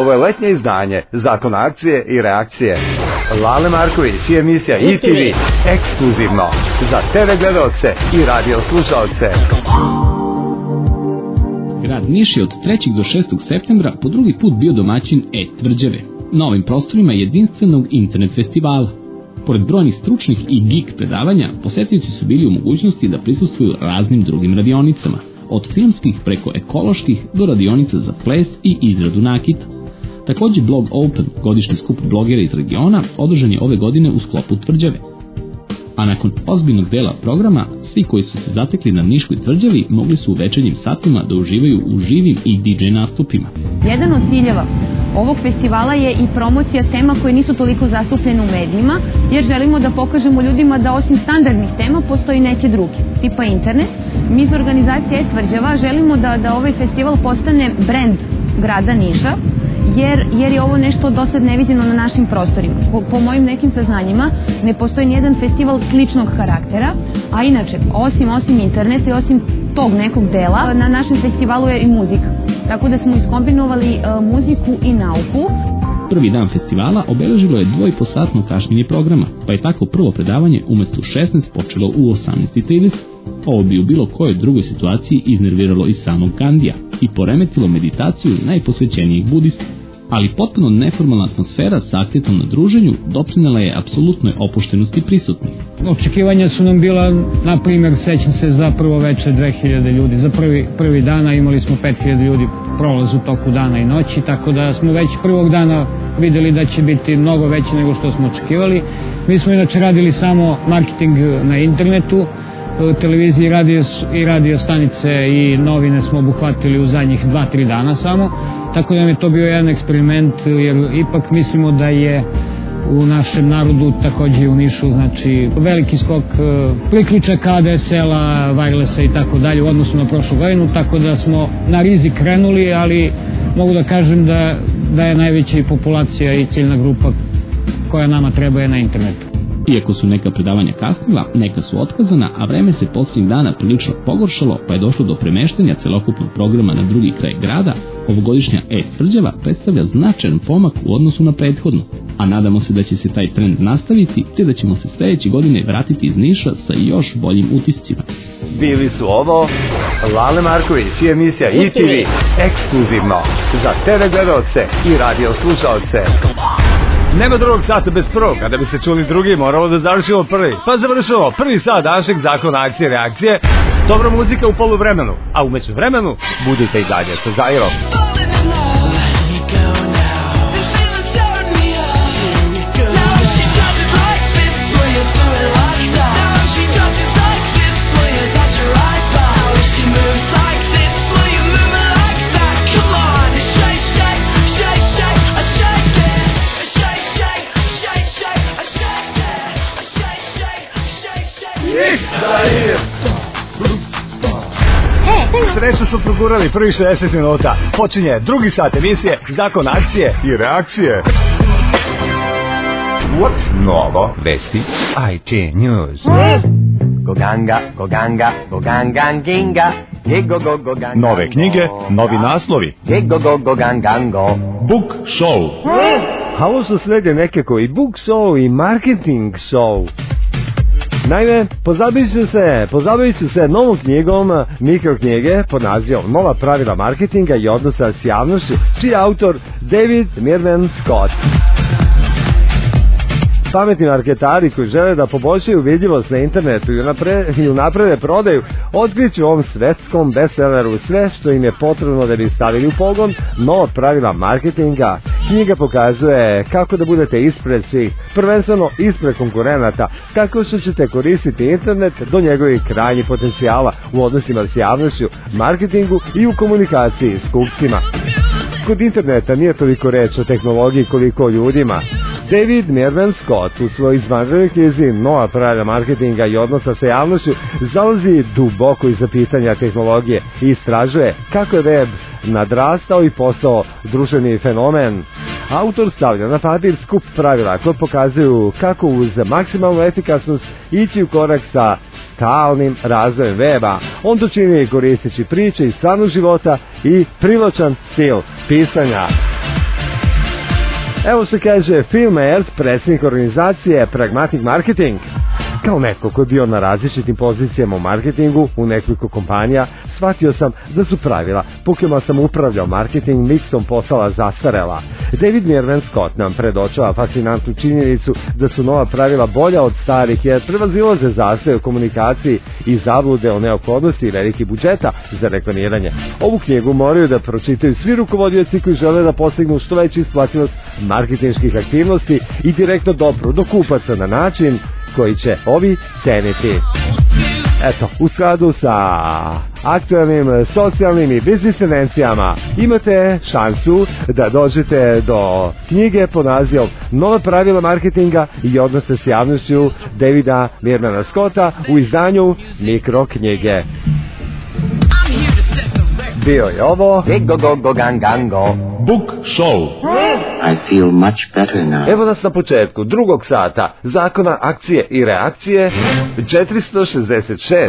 Ovo je letnje izdanje Zakon akcije i reakcije. Lale Marković i emisija ITV ekskluzivno za TV gledaoce i radio slušaoce. Grad Niš je od 3. do 6. septembra po drugi put bio domaćin E-tvrđave, na ovim prostorima jedinstvenog internet festivala. Pored brojnih stručnih i geek predavanja, posetioci su bili u mogućnosti da prisustvuju raznim drugim radionicama, od filmskih preko ekoloških do radionica za ples i izradu nakita. Takođe Blog Open, godišnji skup blogera iz regiona, održan je ove godine u sklopu Tvrđave. A nakon ozbiljnog dela programa, svi koji su se zatekli na Niškoj tvrđavi mogli su u večernjim satima da uživaju u živim i DJ nastupima. Jedan od ciljeva ovog festivala je i promocija tema koje nisu toliko zastupljene u medijima, jer želimo da pokažemo ljudima da osim standardnih tema postoji neke druge, tipa internet. Mi iz organizacije E-tvrđava želimo da ovaj festival postane brend grada Niša, jer je ovo nešto dosad neviđeno na našim prostorima. Po mojim nekim saznanjima ne postoji nijedan festival sličnog karaktera, a inače, osim interneta i osim tog nekog dela, na našem festivalu je i muzika. Tako da smo iskombinovali muziku i nauku. Prvi dan festivala obeležilo je 2,5-satno kašnjenje programa, pa je tako prvo predavanje umesto 16 počelo u 18:30. Ovo bi u bilo kojoj drugoj situaciji iznerviralo i samog Gandija i poremetilo meditaciju najposvećenijih budista. Ali potpuno neformalna atmosfera sa akcentom na druženju doprinela je apsolutnoj opuštenosti prisutnih. Očekivanja su nam bila, na primjer, sećam se za prvo veče 2000 ljudi. Za prvi dana imali smo 5000 ljudi prolaz u toku dana i noći, tako da smo već prvog dana videli da će biti mnogo veći nego što smo očekivali. Mi smo inače radili samo marketing na internetu, televizije i radio stanice i novine smo obuhvatili u zadnjih 2-3 dana samo, tako da nam je to bio jedan eksperiment, jer ipak mislimo da je u našem narodu, takođe i u Nišu, znači veliki skok priključaka ADSL-a, wirelessa i tako dalje u odnosu na prošlu godinu, tako da smo na rizik krenuli, ali mogu da kažem da je najveća i populacija i ciljna grupa koja nama treba je na internetu. Iako su neka predavanja kasnila, neka su otkazana, a vreme se posljednjih dana prilično pogoršalo, pa je došlo do premeštanja celokupnog programa na drugi kraj grada, ovogodišnja E-tvrđava predstavlja značajan pomak u odnosu na prethodnu, a nadamo se da će se taj trend nastaviti, te da ćemo se sledeće godine vratiti iz Niša sa još boljim utiscima. Bili su ovo Lale Marković i emisija ITV ekskluzivno za TV gledaoce i radio slušaoce. Nema drugog sata bez prvog, a da biste čuli drugi, moramo da završimo prvi. Pa završimo prvi sat našeg Zakona akcije i reakcije. Dobra muzika u poluvremenu, a umeđu vremenu budite i dalje sa Zairom. Sreću su progurali prvi 60 minuta. Počinje drugi sat emisije Zakon akcije i reakcije. What's novo? Vesti IT News. Goganga, goganga, goganganginga. Nove knjige, novi naslovi. Book show. A ovo su slede nekako i book show i marketing show. Naime, pozabavit ću se novom knjigom mikroknjige pod nazivom Nova pravila marketinga i odnosa s javnošću, čiji je autor David Mirman Scott. Pametni marketari koji žele da poboljšaju vidljivost na internetu i unaprede prodaju, otkriću u ovom svetskom bestselleru sve što im je potrebno da bi stavili u pogon nova pravila marketinga. Knjiga pokazuje kako da budete ispred svih, prvenstveno ispred konkurenata, tako što ćete koristiti internet do njegovih krajnjih potencijala u odnosima s javnošću, marketingu i u komunikaciji s kupcima. Kod interneta nije toliko reč o tehnologiji koliko o ljudima. David Mirman Scott u svojoj izvanrednoj knjizi Nova pravila marketinga i odnosa sa javnošću zalazi duboko iza pitanja tehnologije i istražuje kako je web nadrastao i postao društveni fenomen. Autor stavlja na papir skup pravila koje pokazuju kako uz maksimalnu efikasnost ići u korak sa stalnim razvojem weba. On to čini koristeći priče iz stvarnog života i privlačan stil pisanja. Evo se kaže Phil Mayers, predsjednik organizacije Pragmatic Marketing. Kao neko ko je bio na različitim pozicijama u marketingu u nekoliko kompanija, shvatio sam da su pravila po kojima sam upravljao marketing miksom postala zastarela. David Mirvan Scott nam predočava fascinantnu činjenicu da su nova pravila bolja od starih jer prevazilaze zastoje u komunikaciji i zablude o neophodnosti velikih budžeta za reklamiranje. Ovu knjigu moraju da pročitaju svi rukovodioci koji žele da postignu što veću isplativost marketinških aktivnosti i direktno dopru do kupaca na način koji će ovi ceniti. Eto, u skladu sa aktualnim socijalnim i biznis tendencijama imate šansu da dođete do knjige pod nazivom Nova pravila marketinga i odnose s javnošću Davida Mirmana Scotta u izdanju Mikro knjige. Bio je ovo Book Show. I feel much better now. Evo nas na početku drugog sata zakona akcije i reakcije 466.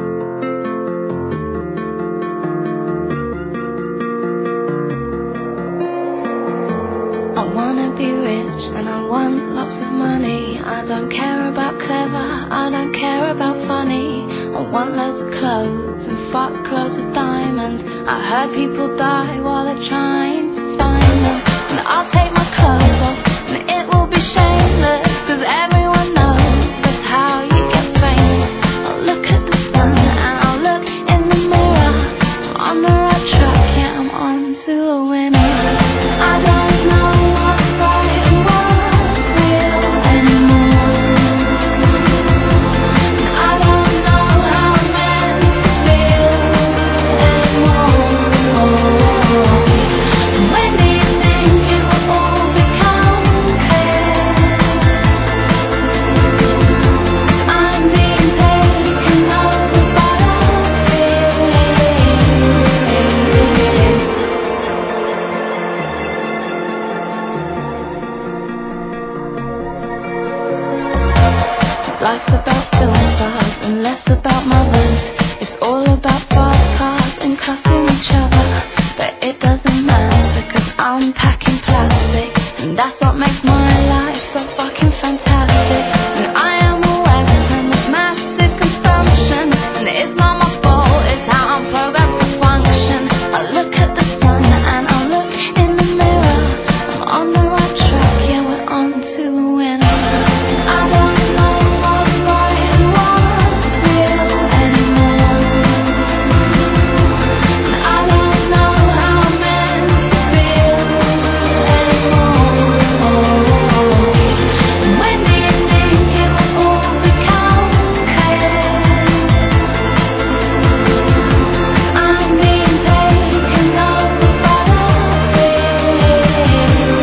I wanna be rich and I want lots of money. I don't care about clever, I don't care about funny. I want loads of clothes and fuck loads of diamonds. I heard people die while they're trying to find them. And I'll take my clothes off and it will be shameless, 'cause everyone knows that's how you get famous. I'll look at the sun and I'll look in the mirror. I'm on the right track, yeah, I'm on to a winner. I don't know what's right and what's real anymore. I don't know how I'm meant to feel anymore. When do you think it will all become clear? I'm being taken over by a feeling. Life's about film stars and less about mothers. It's all about fast cars and cussing each other. But it doesn't matter, 'cause I'm packing plastic, and that's what makes my life so fucking fantastic. And I am a weapon of massive consumption, and it's not my fault, it's how I'm programmed to function. I look at the sun and I look in the mirror. I'm on the right track, yeah, we're on to a winner. I don't know what's right and what's real anymore. I don't know how I'm meant to feel anymore. When do you think it will all become clear? I'm being taken over by a feeling.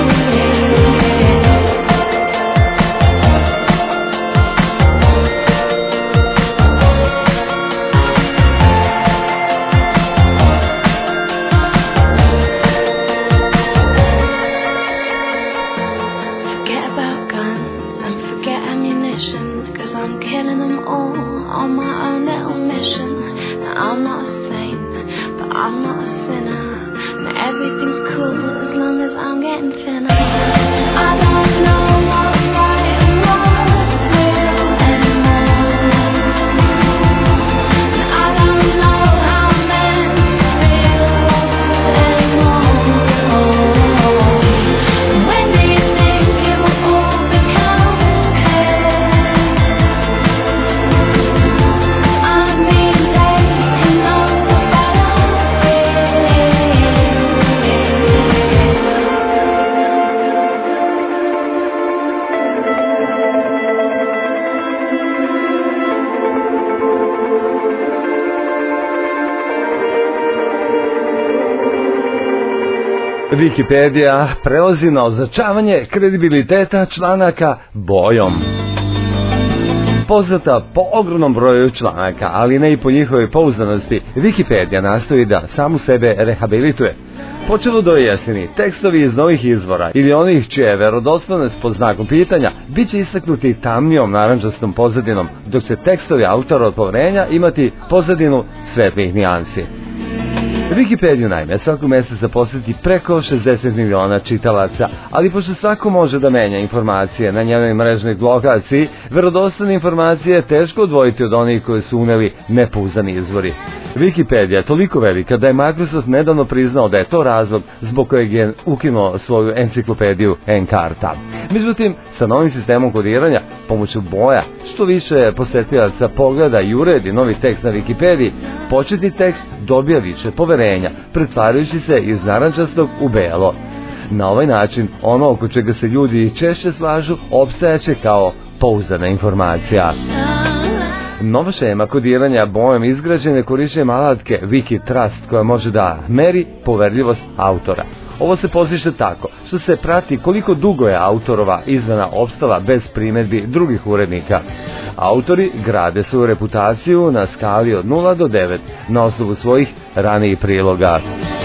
Forget about guns and forget ammunition, 'cause I'm killing them all on my own little mission. Now I'm not a saint, but I'm not a sinner. And everything's cool as long as I'm getting thinner. I don't know what's right and what's real anymore. And I don't know how I'm meant to feel anymore. When do you think it will all become clear? I'm being taken over by a feeling. Wikipedija prelazi na označavanje kredibiliteta članaka bojom. Poznata po ogromnom broju članaka, ali ne i po njihovoj pouzdanosti, Wikipedija nastoji da samu sebe rehabilituje. Počelo do jeseni, tekstovi iz novih izvora ili onih čija je verodostojnost pod znakom pitanja bit će istaknuti tamnijom narančastom pozadinom, dok će tekstovi autora od poverenja imati pozadinu svetlih nijansi. Wikipediju naime svakog meseca poseti preko 60 miliona čitalaca, ali pošto svako može da menja informacije na njenoj mrežnoj lokaciji, verodostojne informacije je teško odvojiti od onih koje su uneli nepouzdani izvori. Wikipedija je toliko velika da je Microsoft nedavno priznao da je to razlog zbog kojeg je ukinuo svoju enciklopediju Encarta. Međutim, sa novim sistemom kodiranja, pomoću boja, što više posetilaca pogleda i uredi novi tekst na Wikipediji, početni tekst dobija više poverenja, pretvarajući se iz narančastog u belo. Na ovaj način, ono oko čega se ljudi češće slažu, opstajaće kao pouzdana informacija. Nova šema kodiranja bojem izgrađene korišćenjem alatke Wikitrust koja može da meri poverljivost autora. Ovo se postiže tako što se prati koliko dugo je autorova izmena opstala bez primedbi drugih urednika. Autori grade svoju reputaciju na skali od 0 do 9 na osnovu svojih ranijih priloga.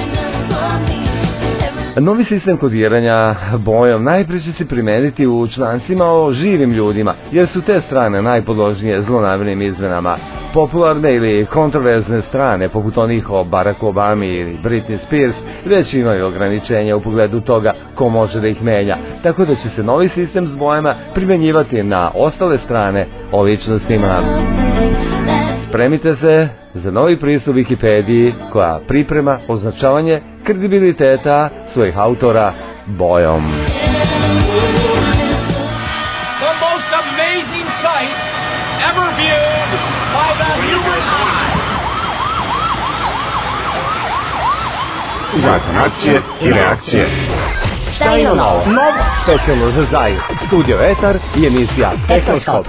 Novi sistem kodiranja bojom najprije će se primeniti u člancima o živim ljudima, jer su te strane najpodložnije zlonamjernim izmenama. Popularne ili kontroverzne strane, poput onih o Baracku Obami ili Britney Spears, već imaju ograničenja u pogledu toga ko može da ih menja, tako da će se novi sistem s bojama primjenjivati na ostale strane o ličnostima. Spremite se za novi pristup Wikipediji koja priprema označavanje kredibiliteta svojih autora bojom. The most amazing sight ever viewed by the human eye. Zakon akcije i reakcije. Šta ima novo? Specijalno za Zaju, Studio Etar i emisija Tehnoskop.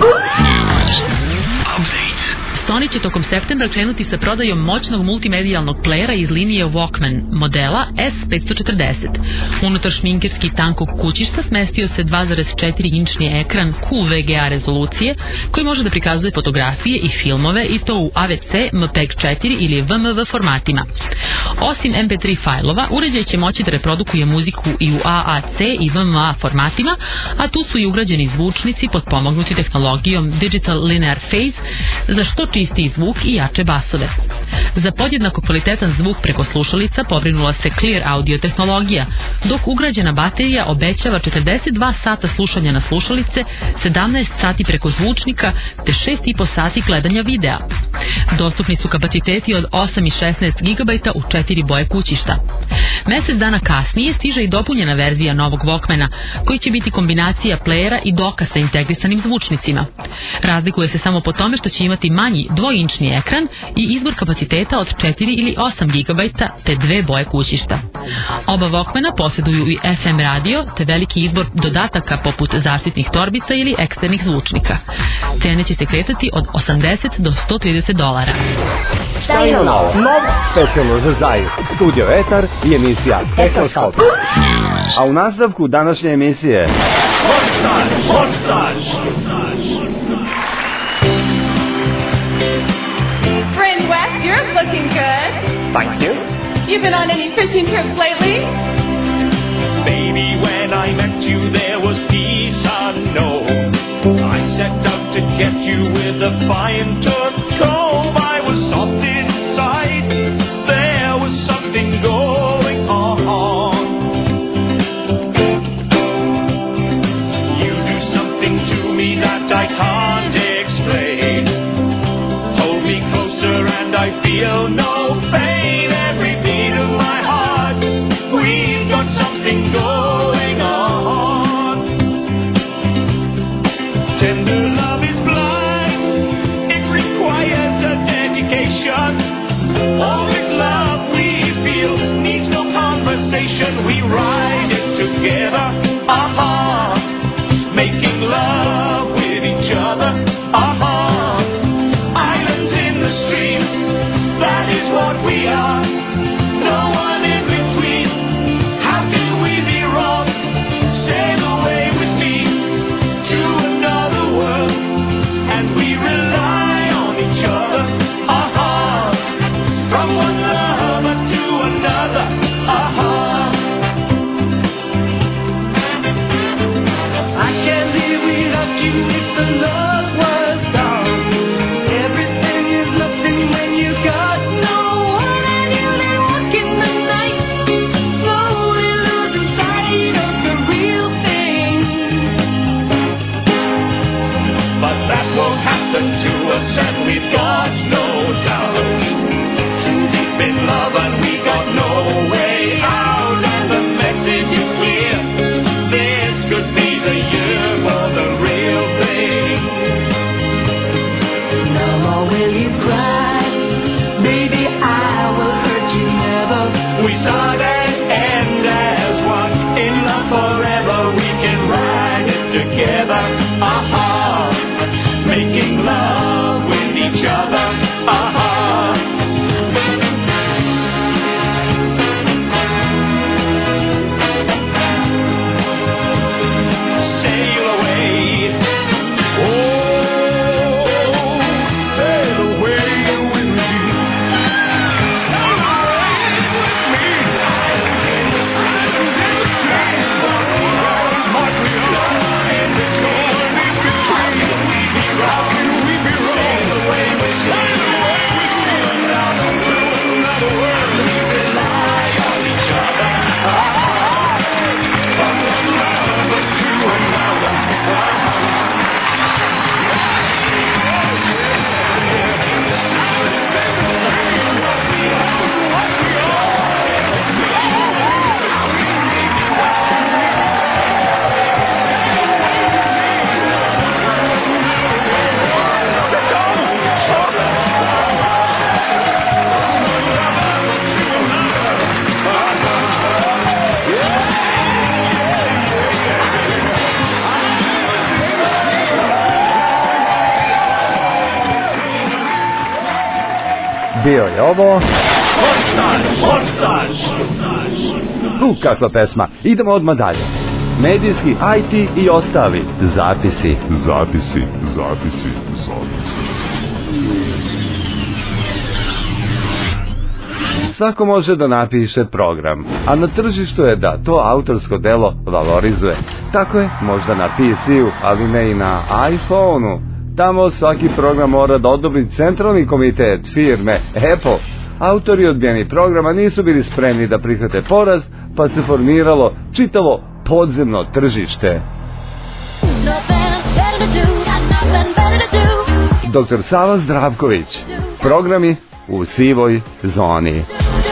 Sony će tokom septembra krenuti sa prodajom moćnog multimedijalnog plejera iz linije Walkman modela S540. Unutar šminkerski tankog kućišta smestio se 2,4-inčni ekran QVGA rezolucije koji može da prikazuje fotografije i filmove i to u AVC, MPEG-4 ili VMV formatima. Osim MP3 fajlova, uređaj će moći da reprodukuje muziku i u AAC i VMA formatima, a tu su i ugrađeni zvučnici potpomognuti tehnologijom Digital Linear Phase, za što čistiji zvuk i jače basove. Za podjednako kvalitetan zvuk preko slušalica pobrinula se Clear Audio tehnologija, dok ugrađena baterija obećava 42 sata slušanja na slušalice, 17 sati preko zvučnika te 6,5 sati gledanja videa. Dostupni su kapaciteti od 8 i 16 GB u 4 boje kućišta. Mesec dana kasnije stiže i dopunjena verzija novog Walkmana, koji će biti kombinacija plejera i doka sa integrisanim zvučnicima. Razlikuje se samo po tome što će imati manji dvoinčni ekran i izbor kapaciteta od 4 ili 8 GB te 2 boje kućišta. Oba Walkmana posjeduju i FM radio te veliki izbor dodataka poput zaštitnih torbica ili eksternih zvučnika. Cene će se kretati od $80 do $130. Šta ima novo? Specijalno za Zaju, Studio Etar i emisija Tehnoskop. A u nastavku današnje emisije Friend Wes, you're looking good. Thank you. You been on any fishing trips lately? Baby, when I met you, there was peace unknown. I set out to get you with a fine tooth comb. I was soft inside. There was something going on. You do something to me that I can't explain. Hold me closer and I feel no pain. Every beat of my heart, we've got something going on. Tender love is blind. It requires a dedication. All this love we feel needs no conversation. We ride it together, making love with each other, Islands in the stream, that is what we are. No one in between. How can we be wrong? Sail away with me to another world, and we rely on each other, from one lover to another, us and we've got no doubt. Too deep in love and we got no way out, and the message is clear. This could be the year for the real thing. No more will you cry, baby, I will hurt you never. We start and end as one. In love forever, we can ride it together. Making love with each other. Sail away. Oh, sail away with me. Sail away with me. In the sands, in the sands, what we are, and it's going to be free. We be rocking, we be rolling. Sail away with me. Down to another world. We rely on each other. From one lover to another. Bio je ovo. Kakva pesma. Idemo odmah dalje. Medijski, IT i ostali zapisi. Zapisi, zapisi, zapisi. Svako može da napiše program, a na tržištu je da to autorsko delo valorizuje. Tako je, možda na PC-u, ali ne i na iPhone-u. Tamo svaki program mora da odobri centralni komitet firme Apple. Autori odbijenih programa nisu bili spremni da prihvate poraz, pa se formiralo čitavo podzemno tržište. Dr. Sava Zdravković. Programi u sivoj zoni.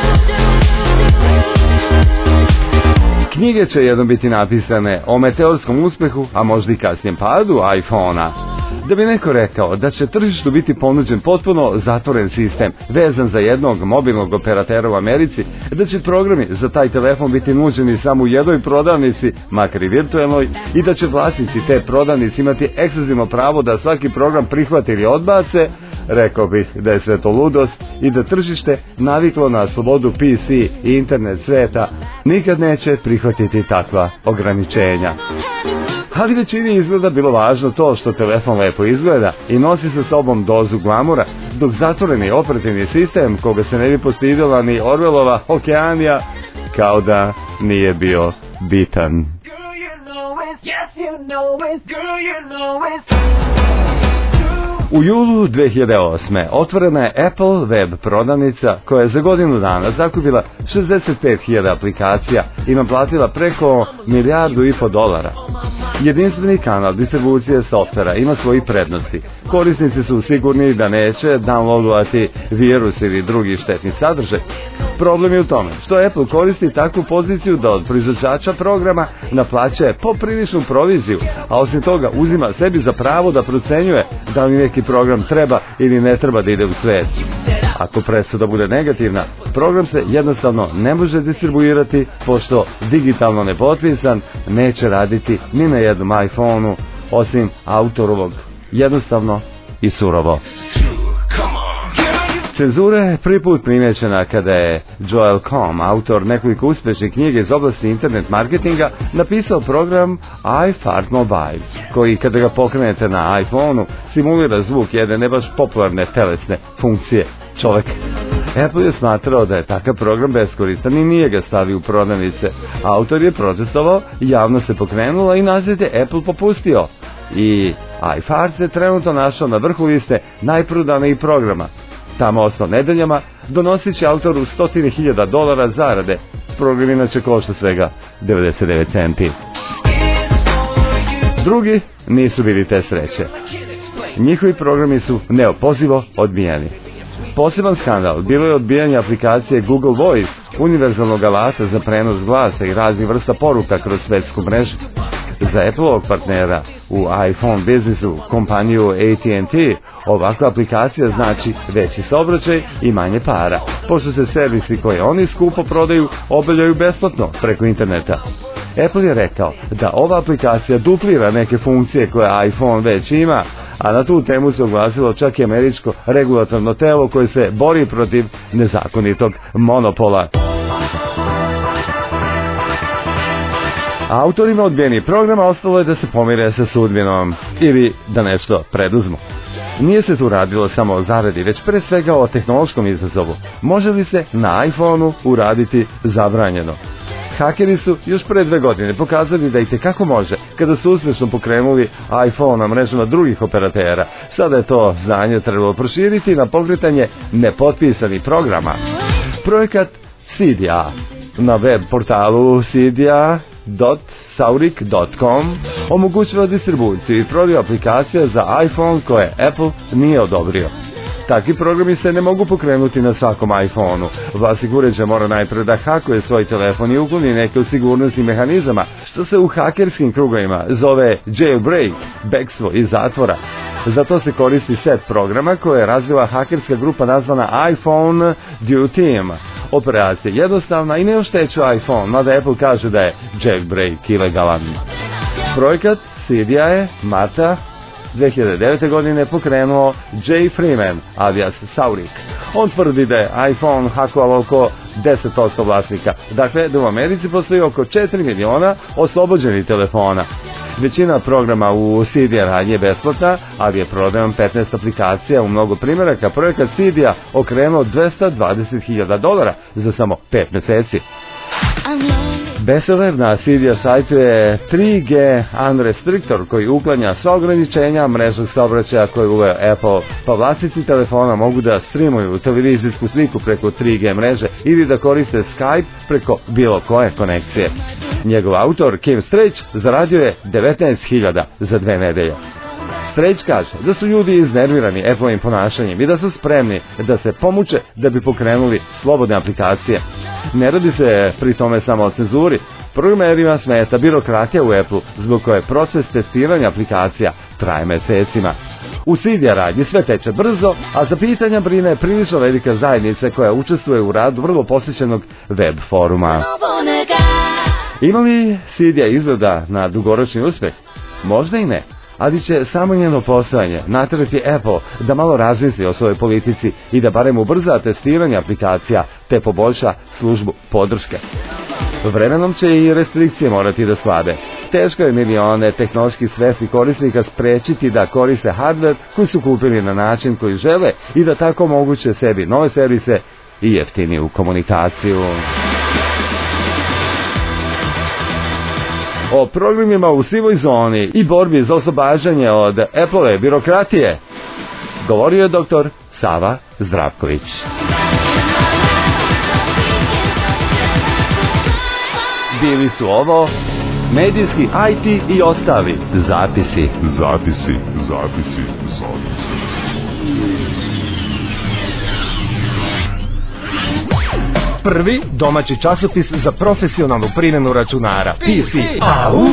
Knjige će jednom biti napisane o meteorskom uspehu, a možda i kasnijem padu iPhone-a. Da bi neko rekao da će tržištu biti ponuđen potpuno zatvoren sistem, vezan za jednog mobilnog operatera u Americi, da će programi za taj telefon biti nuđeni samo u jednoj prodavnici, makar i virtualnoj, i da će vlasnici te prodavnice imati ekskluzivno pravo da svaki program prihvate ili odbace, rekao bih da je sve to ludost i da tržište, naviklo na slobodu PC i internet sveta, nikad neće prihvatiti takva ograničenja. Ali većini izgleda bilo važno to što telefon lepo izgleda i nosi sa sobom dozu glamura, dok zatvoreni operativni sistem, koga se ne bi postidila ni Orwellova Okeanija, kao da nije bio bitan. U julu 2008. otvorena je Apple web prodavnica koja je za godinu dana zakupila 65.000 aplikacija i naplatila preko $1,5 milijardu. Jedinstveni kanal distribucije softvera ima svoji prednosti. Korisnici su sigurni da neće downloadovati virus ili drugi štetni sadržaj. Problem je u tome što Apple koristi takvu poziciju da od proizvođača programa naplaćuje popriličnu proviziju, a osim toga uzima sebi za pravo da procenjuje da li neki program treba ili ne treba da ide u svet. Ako presuda bude negativna, program se jednostavno ne može distribuirati, pošto digitalno nepotpisan neće raditi ni na jednom iPhone-u, osim autorovog, jednostavno i surovo. Cenzura je prvi put primjećena kada je Joel Cohn, autor nekoliko uspješnih knjiga iz oblasti internet marketinga, napisao program iFart Mobile, koji kada ga pokrenete na iPhone-u simulira zvuk jedne ne baš popularne telesne funkcije čoveka. Apple je smatrao da je takav program beskoristan i nije ga stavio u prodavnice. Autor je protestovao, javno se pokrenula i nazad je Apple popustio. I iFart se trenutno našao na vrhu liste najprodanijih programa. Tamo ostao nedeljama, donosit će autoru $100.000 zarade. Program inače košta svega 99 centi. Drugi nisu bili te sreće. Njihovi programi su neopozivo odbijeni. Poseban skandal bilo je odbijanje aplikacije Google Voice, univerzalnog alata za prenos glasa i raznih vrsta poruka kroz svetsku mrežu. Za Apple-ovog partnera u iPhone biznisu, kompaniju AT&T, ovakva aplikacija znači veći saobraćaj i manje para, pošto se servisi koje oni skupo prodaju obavljaju besplatno preko interneta. Apple je rekao da ova aplikacija duplira neke funkcije koje iPhone već ima, a na tu temu se oglasilo čak i američko regulatorno telo koje se bori protiv nezakonitog monopola. Autorima odbijenih programa ostalo je da se pomire sa sudbinom ili da nešto preduzmu. Nije se tu radilo samo o zaradi, već pre svega o tehnološkom izazovu. Može li se na iPhone-u uraditi zabranjeno? Hakeri su još pre 2 godine pokazali da i tekako može kada su uspješno pokrenuli iPhone na mrežama drugih operatera. Sada je to znanje trebalo proširiti na pokretanje nepotpisanih programa. Projekat Cydia na web portalu cydia.saurik.com omogućava distribuciju i prodaju aplikacija za iPhone koje Apple nije odobrio. Takvi programi se ne mogu pokrenuti na svakom iPhone-u. Vlasnik uređaja mora najpre da hakuje svoj telefon i ukloni neke od sigurnosnih mehanizama, što se u hakerskim krugovima zove jailbreak, bekstvo iz zatvora. Zato se koristi set programa koje je razvila hakerska grupa nazvana iPhone Due Team. Operacija je jednostavna i ne oštećuje iPhone, mada Apple kaže da je jailbreak ilegalan. Projekat Cydia je marta 2009. godine pokrenuo Jay Freeman, alias Saurik. On tvrdi da je iPhone hakovalo oko 10% vlasnika, dakle da u Americi postoji oko 4 miliona oslobođenih telefona. Većina programa u Cydia radnje je besplatna, ali je prodajan 15 aplikacija u mnogo primjeraka. Projekat Cydia okrenuo $220.000 za samo 5 meseci. Bestseller na Cydia sajtu je 3G Unrestrictor koji uklanja sva ograničenja mrežnog saobraćaja koje uveo Apple, pa vlasnici telefona mogu da streamuju televizijsku sliku preko 3G mreže ili da koriste Skype preko bilo koje konekcije. Njegov autor Kim Strach zaradio je $19.000 za 2 nedelje. Strach kaže da su ljudi iznervirani Apple-ovim ponašanjem i da su spremni da se pomuče da bi pokrenuli slobodne aplikacije. Ne radi se pri tome samo o cenzuri. Programerima smeta birokratija u Apple, zbog koje proces testiranja aplikacija traje mesecima. U Cydia radnji sve teče brzo, a za pitanja brine prilično velika zajednica koja učestvuje u radu vrlo posjećenog web foruma. Ima li Cydia izgleda na dugoročni uspeh? Možda i ne, ali će samo njeno postojanje naterati Apple da malo razmisli o svojoj politici i da barem ubrza testiranje aplikacija te poboljša službu podrške. Vremenom će i restrikcije morati da slabe. Teško je milione tehnološki svesnih korisnika sprečiti da koriste hardware koji su kupili na način koji žele i da tako omoguće sebi nove servise i jeftiniju komunikaciju. O programima u sivoj zoni i borbi za oslobađanje od Apple-ove birokratije govorio je dr. Sava Zdravković. Bili su ovo medijski IT i ostali zapisi. Zapisi, zapisi, zapisi. Prvi domaći časopis za profesionalnu primjenu računara. PC. Au!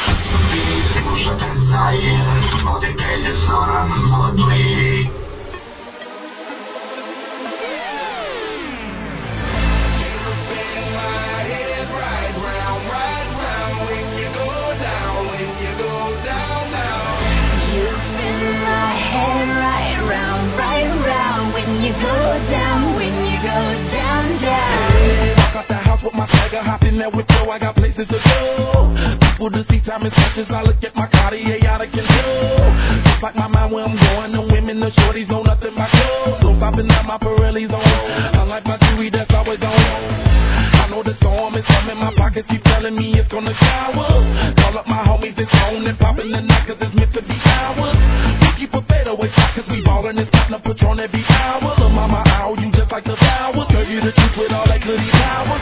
Hop in there with Joe, I got places to go. People to see, time and sessions. I look at my Cartier out of control. Just like my mind where I'm going. The women, the shorties know nothing but clothes. So stopping at my Pirelli's on. Unlike my jewelry that's always on. I know the storm is coming. My pockets keep telling me it's gonna shower. Call up my homies, it's on and popping the night cause it's meant to be ours. We keep a fadeaway shot cause we ballin' and spotting a Patron every hour. Look mama, ow, you just like the flowers. Tell you the truth with all that goody power.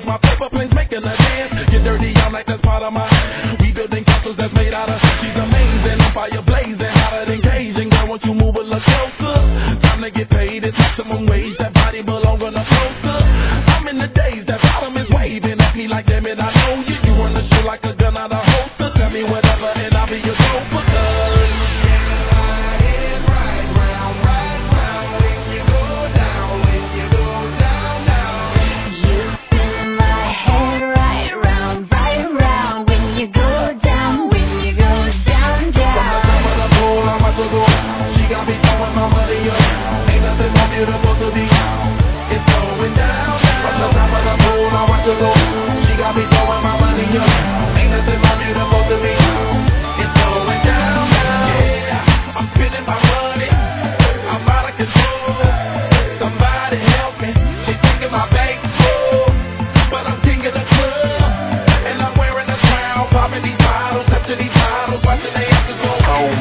my paper planes making a dance. Get dirty, I'm like that's part of my. We building castles that's made out of. She's amazing, I'm fire blazing, hotter than Cajun. Girl, won't you move a little closer? Time to get paid, it's maximum wage. That body belong on a poster. I'm in the days, that bottom is waving at me like damn it, I know you. You run the show like a gun out of holster. Tell me whatever and I'll be your chauffeur. Beautiful to be, it's going down, down. From the top of the pool, I watch her go. She got me throwing my money up. Ain't nothing more beautiful to me. It's going down, down. Yeah, I'm spending my money. I'm out of control. Somebody help me. She taking my bank full, but I'm king of the club, and I'm wearing a crown, popping these bottles, touching these bottles, watching they have to go home.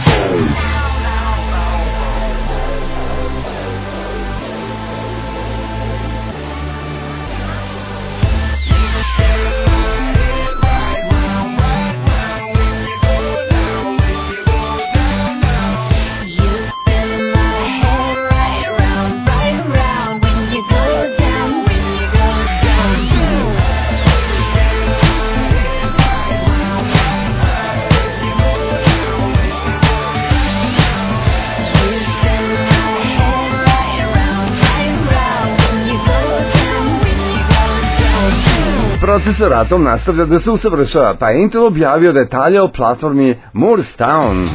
Procesor Atom nastavlja da se usavršava, pa je Intel objavio detalje o platformi Moorestown.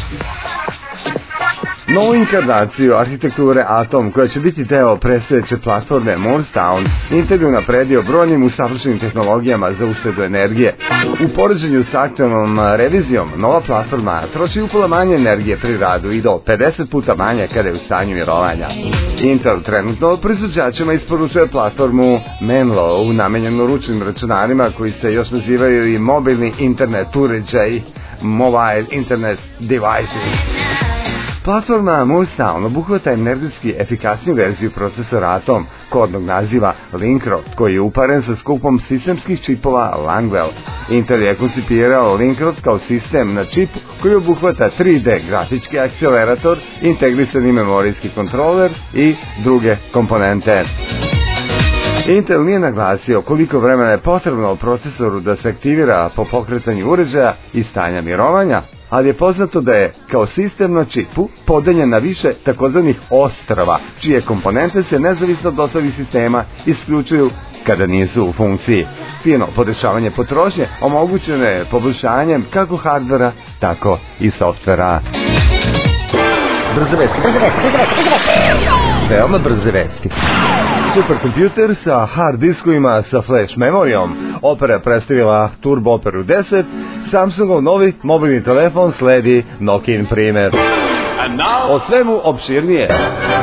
Novu inkarnaciju arhitekture Atom, koja će biti deo predstojeće platforme Moorestown, Intel je unapredio brojnim usavršenim tehnologijama za uštedu energije. U poređenju s aktualnom revizijom, nova platforma troši upola manje energije pri radu i do 50 puta manje kada je u stanju mirovanja. Intel trenutno proizvođačima isporučuje platformu Menlo, namenjenu ručnim računarima koji se još nazivaju i mobilni internet uređaji, Mobile Internet Devices. Platforma Moorestown obuhvata energetski efikasniju verziju procesora Atom, kodnog naziva Linkroft, koji je uparen sa skupom sistemskih čipova Langwell. Intel je koncipirao Linkroft kao sistem na čipu koji obuhvata 3D grafički akcelerator, integrisani memorijski kontroler i druge komponente. Intel nije naglasio koliko vremena je potrebno procesoru da se aktivira po pokretanju uređaja i stanja mirovanja, ali je poznato da je kao sistem na čipu podeljen na više takozvanih ostrva, čije komponente se nezavisno od ostalih sistema isključuju kada nisu u funkciji. Fino podešavanje potrošnje omogućeno je poboljšanjem kako hardvera, tako i softvera. Brze vesti. Veoma brze vesti. Superkompjuter sa hard diskovima sa flash memorijom. Opera je predstavila Turbo Operu 10, Samsungov novi mobilni telefon sledi Nokiin primer. O svemu opširnije.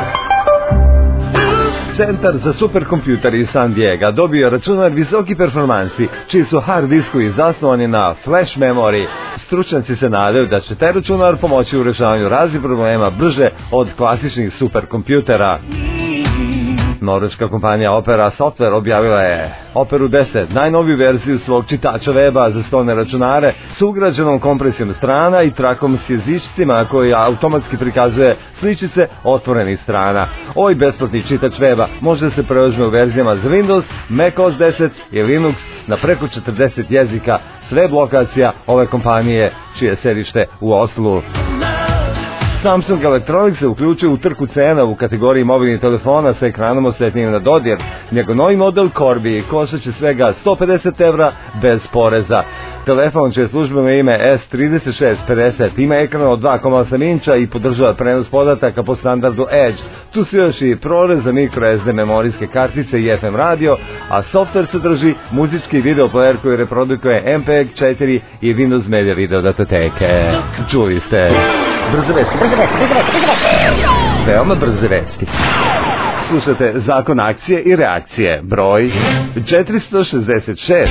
Centar za superkompjuter iz San Diego dobio računar visoki performansi, čiji su hard diskovi zasnovani na flash memoriji. Stručnjaci se nadaju da će taj računar pomoći u rešavanju raznih problema brže od klasičnih superkompjutera. Norveška kompanija Opera Software objavila je Operu 10, najnoviju verziju svog čitača weba za stolne računare s ugrađenom kompresijom strana i trakom s jezičcima koji automatski prikazuje sličice otvorenih strana. Ovaj besplatni čitač weba može da se preuzme u verzijama za Windows, Mac OS 10 i Linux na preko 40 jezika s web lokacija ove kompanije, čije je sedište u Oslu. Samsung Electronics se uključuje u trku cena u kategoriji mobilnih telefona sa ekranom osjetljivim na dodir. Njegov novi model Corby koštaće svega €150 bez poreza. Telefon čije službeno ime S3650 ima ekran od 2,8 inča i podržava prenos podataka po standardu Edge. Tu su još i prorez za microSD memorijske kartice i FM radio, a software sadrži muzički video player koji reprodukuje MPEG-4 i Windows Media video datoteke. Čuli ste. Brze vesti. Veoma brze vesti. Slušate Zakon akcije i reakcije, broj 466.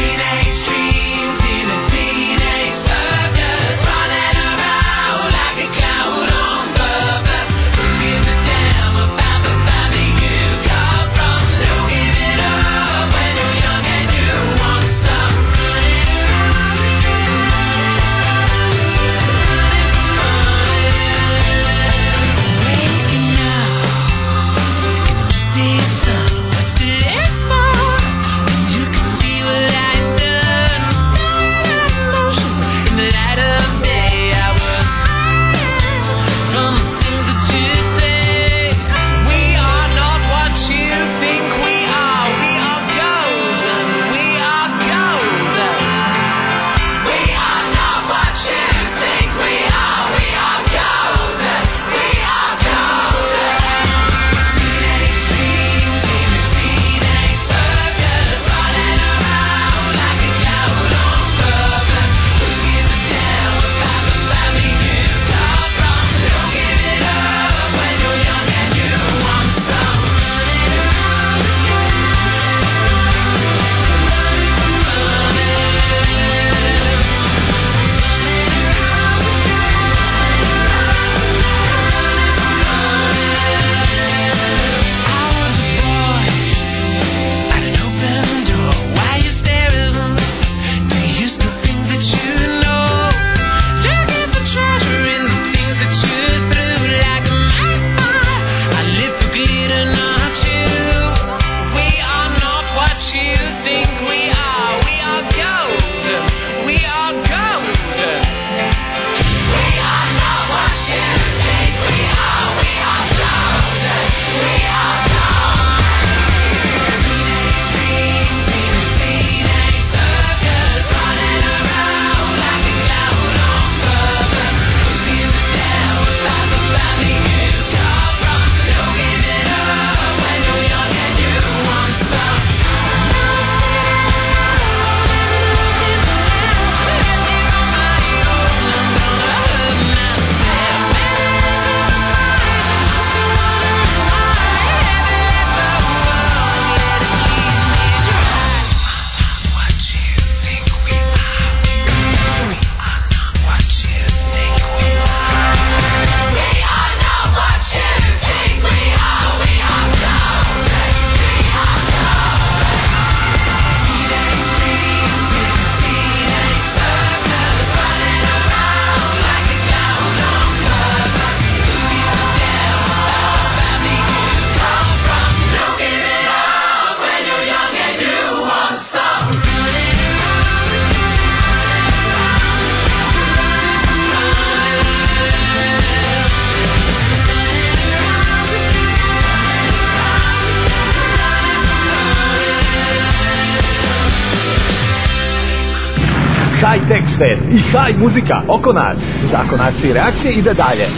High-tech svet i high muzika oko nas. Zakon akcije i reakcije ide dalje.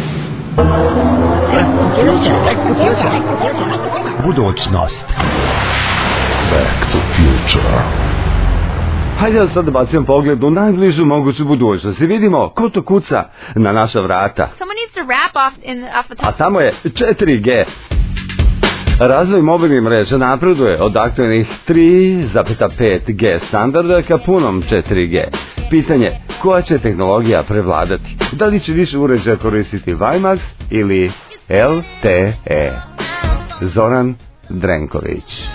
Budućnost. Back to future. Hajde da sad bacim pogled u najbližu moguću budućnost i vidimo ko to kuca na naša vrata. Someone needs to rap off the top. A tamo je 4G. Razvoj mobilnih mreža napreduje od aktualnih 3,5G standarda ka punom 4G. Pitanje, koja će tehnologija prevladati? Da li će više uređaja koristiti WiMAX ili LTE? Zoran Drenković.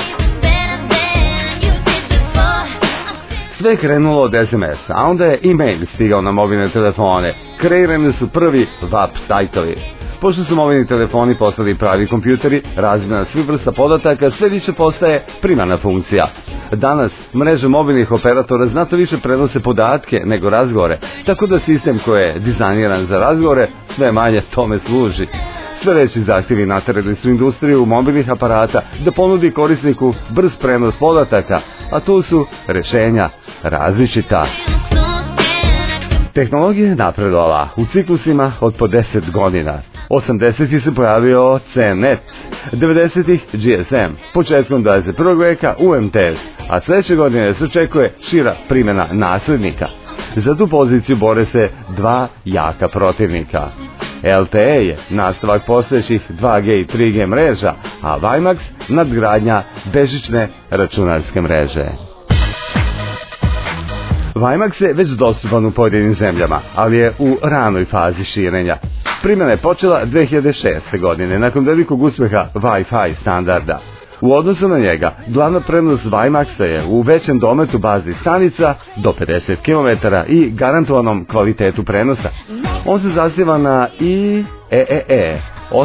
Sve je krenulo od SMS, a onda je e-mail stigao na mobilne telefone. Kreirani su prvi web sajtovi. Pošto su mobilni telefoni postali pravi kompjuteri, razmjena svih vrsta podataka sve više postaje primarna funkcija. Danas mreže mobilnih operatora znatno više prenose podatke nego razgovore, tako da sistem koji je dizajniran za razgovore sve manje tome služi. Sve veći zahtjevi naterali su industriju mobilnih aparata da ponudi korisniku brz prenos podataka, a tu su rješenja različita. Tehnologija je napredovala u ciklusima od po 10 godina. 80-ih se pojavio CNET, 90-ih GSM, početkom 21. veka UMTS, a sljedeće godine se očekuje šira primjena nasljednika. Za tu poziciju bore se dva jaka protivnika. LTE je nastavak postojećih 2G i 3G mreža, a WiMAX nadgradnja bežične računarske mreže. WiMAX je već dostupan u pojedinim zemljama, ali je u ranoj fazi širenja. Primjena je počela 2006. godine, nakon velikog uspjeha Wi-Fi standarda. U odnosu na njega, glavna prednost WiMAX je u većem dometu bazi stanica do 50 km i garantovanom kvalitetu prenosa. On se zasniva na IEEE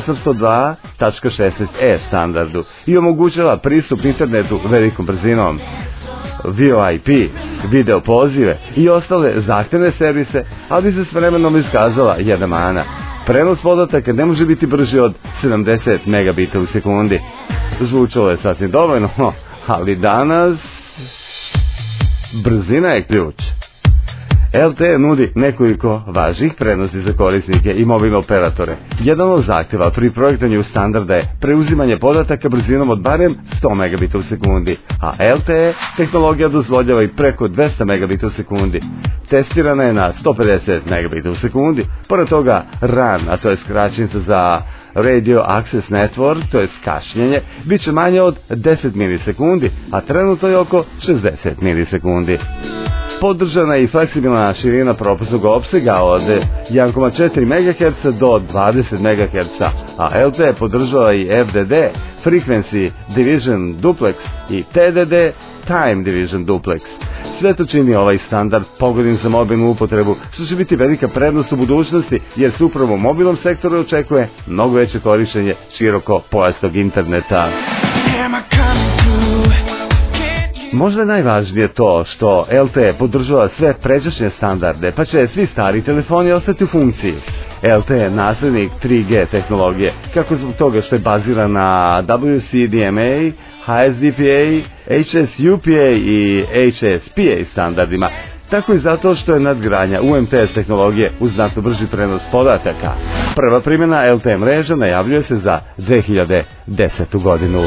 802.16e standardu i omogućava pristup internetu velikom brzinom. VoIP, video pozive i ostale zahtjevne servise, ali se s vremenom iskazala jedna mana. Prenos podataka ne može biti brži od 70 megabita u sekundi. Zvučalo je sasvim dovoljno, ali danas brzina je ključ. LTE nudi nekoliko važnih prednosti za korisnike i mobilne operatore. Jedan od zahtjeva pri projektanju standarda je preuzimanje podataka brzinom od barem 100 megabita u sekundi, a LTE tehnologija dozvoljava i preko 200 megabita u sekundi. Testirana je na 150 megabita u sekundi. Pored toga RAN, a to je skraćenica za Radio Access Network, to je kašnjenje, bit će manje od 10 milisekundi, a trenutno je oko 60 milisekundi. Podržana je i fleksibilna širina propusnog opsega od 1,4 MHz do 20 MHz, a LTE podržava i FDD, Frequency Division Duplex i TDD, Time Division Duplex. Sve to čini ovaj standard pogodnim za mobilnu upotrebu, što će biti velika prednost u budućnosti, jer se upravo u mobilnom sektoru očekuje mnogo veće korištenje široko pojasnog interneta. Možda je najvažnije to što LTE podržava sve pređašnje standarde, pa će svi stari telefoni ostati u funkciji. LTE je naslednik 3G tehnologije, kako zbog toga što je baziran na WCDMA, HSDPA, HSUPA i HSPA standardima, tako i zato što je nadgradnja UMTS tehnologije uz znatno brži prenos podataka. Prva primjena LTE mreža najavljuje se za 2010. godinu.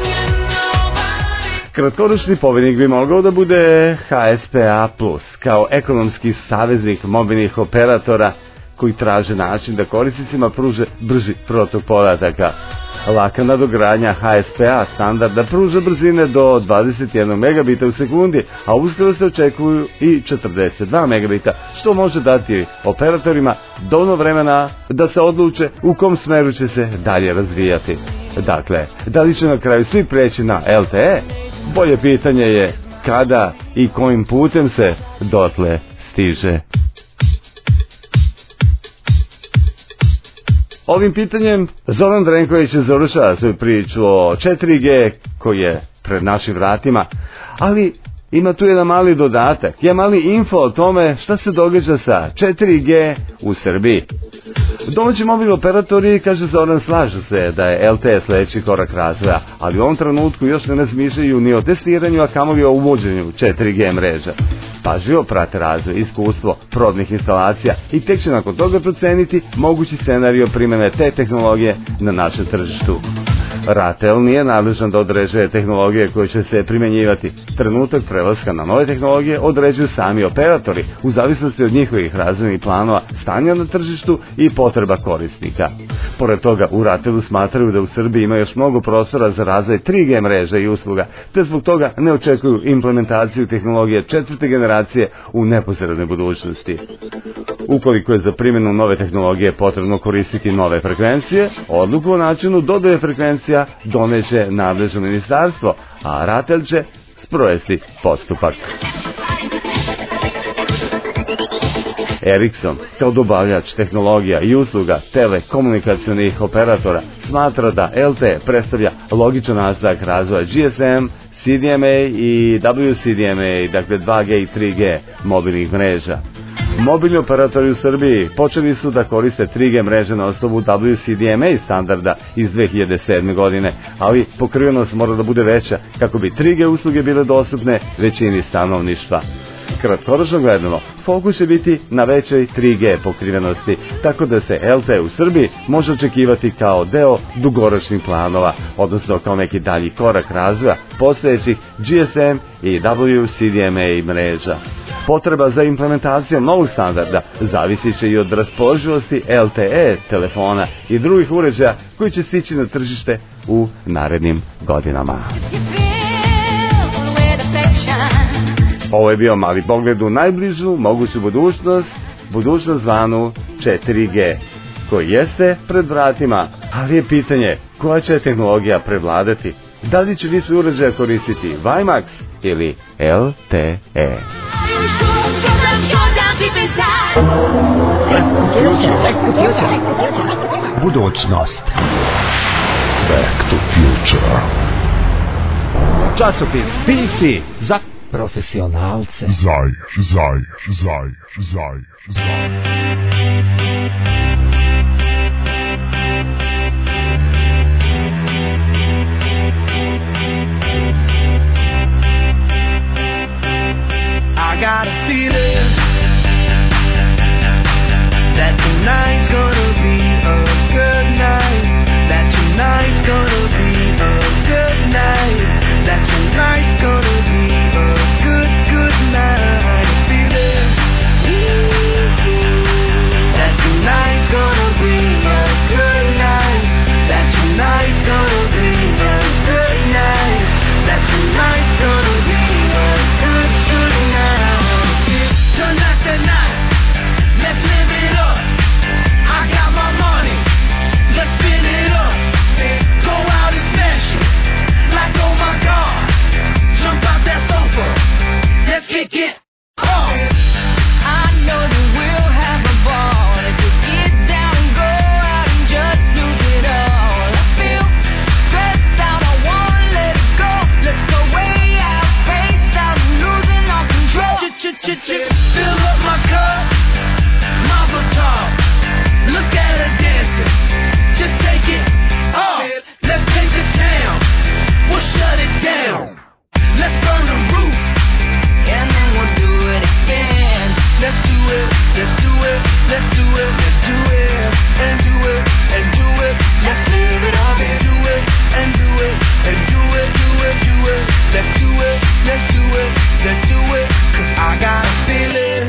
Kratkoročni pobednik bi mogao da bude HSPA+, kao ekonomski saveznik mobilnih operatora koji traže način da korisnicima pruže brži protok podataka. Laka nadogradnja HSPA standarda pruža brzine do 21 megabita u sekundi, a uskoro se očekuju i 42 megabita, što može dati operatorima dovoljno vremena da se odluče u kom smeru će se dalje razvijati. Dakle, da li će na kraju svi preći na LTE? Bolje pitanje je kada i kojim putem se dotle stiže. Ovim pitanjem Zoran Drenković završava svoju priču o 4G koji je pred našim vratima, ali ima tu jedan mali dodatak, jedan mali info o tome šta se događa sa 4G u Srbiji. Domaći mobilni operatori, kaže Zoran, slažu se da je LTE sledeći korak razvoja, ali u ovom trenutku još ne razmišljaju ni o testiranju, a kamoli o uvođenju 4G mreža. Pažljivo prate razvoj, iskustvo probnih instalacija i tek će nakon toga proceniti mogući scenario primjene te tehnologije na našem tržištu. RATEL nije nadležan da određuje tehnologije koje će se primjenjivati. Trenutak prelaska na nove tehnologije određuju sami operatori u zavisnosti od njihovih razvojnih planova, stanja na tržištu i potreba korisnika. Pored toga, u RATEL-u smatraju da u Srbiji ima još mnogo prostora za razvoj 3G mreža i usluga, te zbog toga ne očekuju implementaciju tehnologije četvrte generacije u neposrednoj budućnosti. Ukoliko je za primjenu nove tehnologije potrebno koristiti nove frekvencije, odluku o načinu dodaju frekvencija doneće nadležno ministarstvo, a RATEL će sprovesti postupak. Ericsson, kao dobavljač tehnologija i usluga telekomunikacionih operatora, smatra da LTE predstavlja logičan nastavak razvoja GSM, CDMA i WCDMA, dakle 2G i 3G mobilnih mreža. Mobilni operatori u Srbiji počeli su da koriste 3G mreže na osnovu WCDMA standarda iz 2007. godine, ali pokrivenost mora da bude veća kako bi 3G usluge bile dostupne većini stanovništva. Kratkoročno gledano, fokus će biti na većoj 3G pokrivenosti, tako da se LTE u Srbiji može očekivati kao deo dugoročnih planova, odnosno kao neki dalji korak razvoja postojećih GSM i WCDMA mreža. Potreba za implementacijom novog standarda zavisit će i od raspoloživosti LTE telefona i drugih uređaja koji će stići na tržište u narednim godinama. Ovo je bio mali pogled u najbližu moguću budućnost zvanu 4G, koji jeste pred vratima, ali je pitanje koja će tehnologija prevladati. Da li će više uređaja koristiti WiMAX ili LTE? Budućnost. Back to Future. Časopis PC za profesionalce. Zair. I got a feeling that tonight's gonna be a good night. That tonight's gonna be a good night. That tonight's gonna be a good night. A feeling that tonight's gonna be a good night. That tonight's gonna be a good night. That tonight's gonna be a good night. Tonight's the night. Let's live it up. I got my money. Let's spin it up. Go out and smash it. Like oh my God. Jump out that sofa. Let's kick it off. I know that we'll have a ball if we get down and go out and just lose it all. I feel stressed out. I wanna let it go. Let's go way out, face Fill up my cup, Mazel tov. Look at her dancing, just take it off. Let's paint the town, we'll shut it down. Let's burn the roof, and then we'll do it again. Let's do it, let's do it, let's do it, let's do it, and do it, and do it. Let's live it up and do it, and do it, and do it, do it, do it. Let's do it, let's do it, let's do it. 'Cause I got a feeling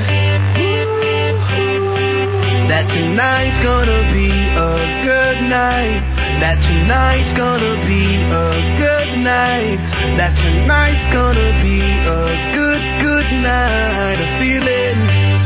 that tonight's gonna be a good night. That tonight's gonna be a good night. That tonight's gonna be a good, good night. A feeling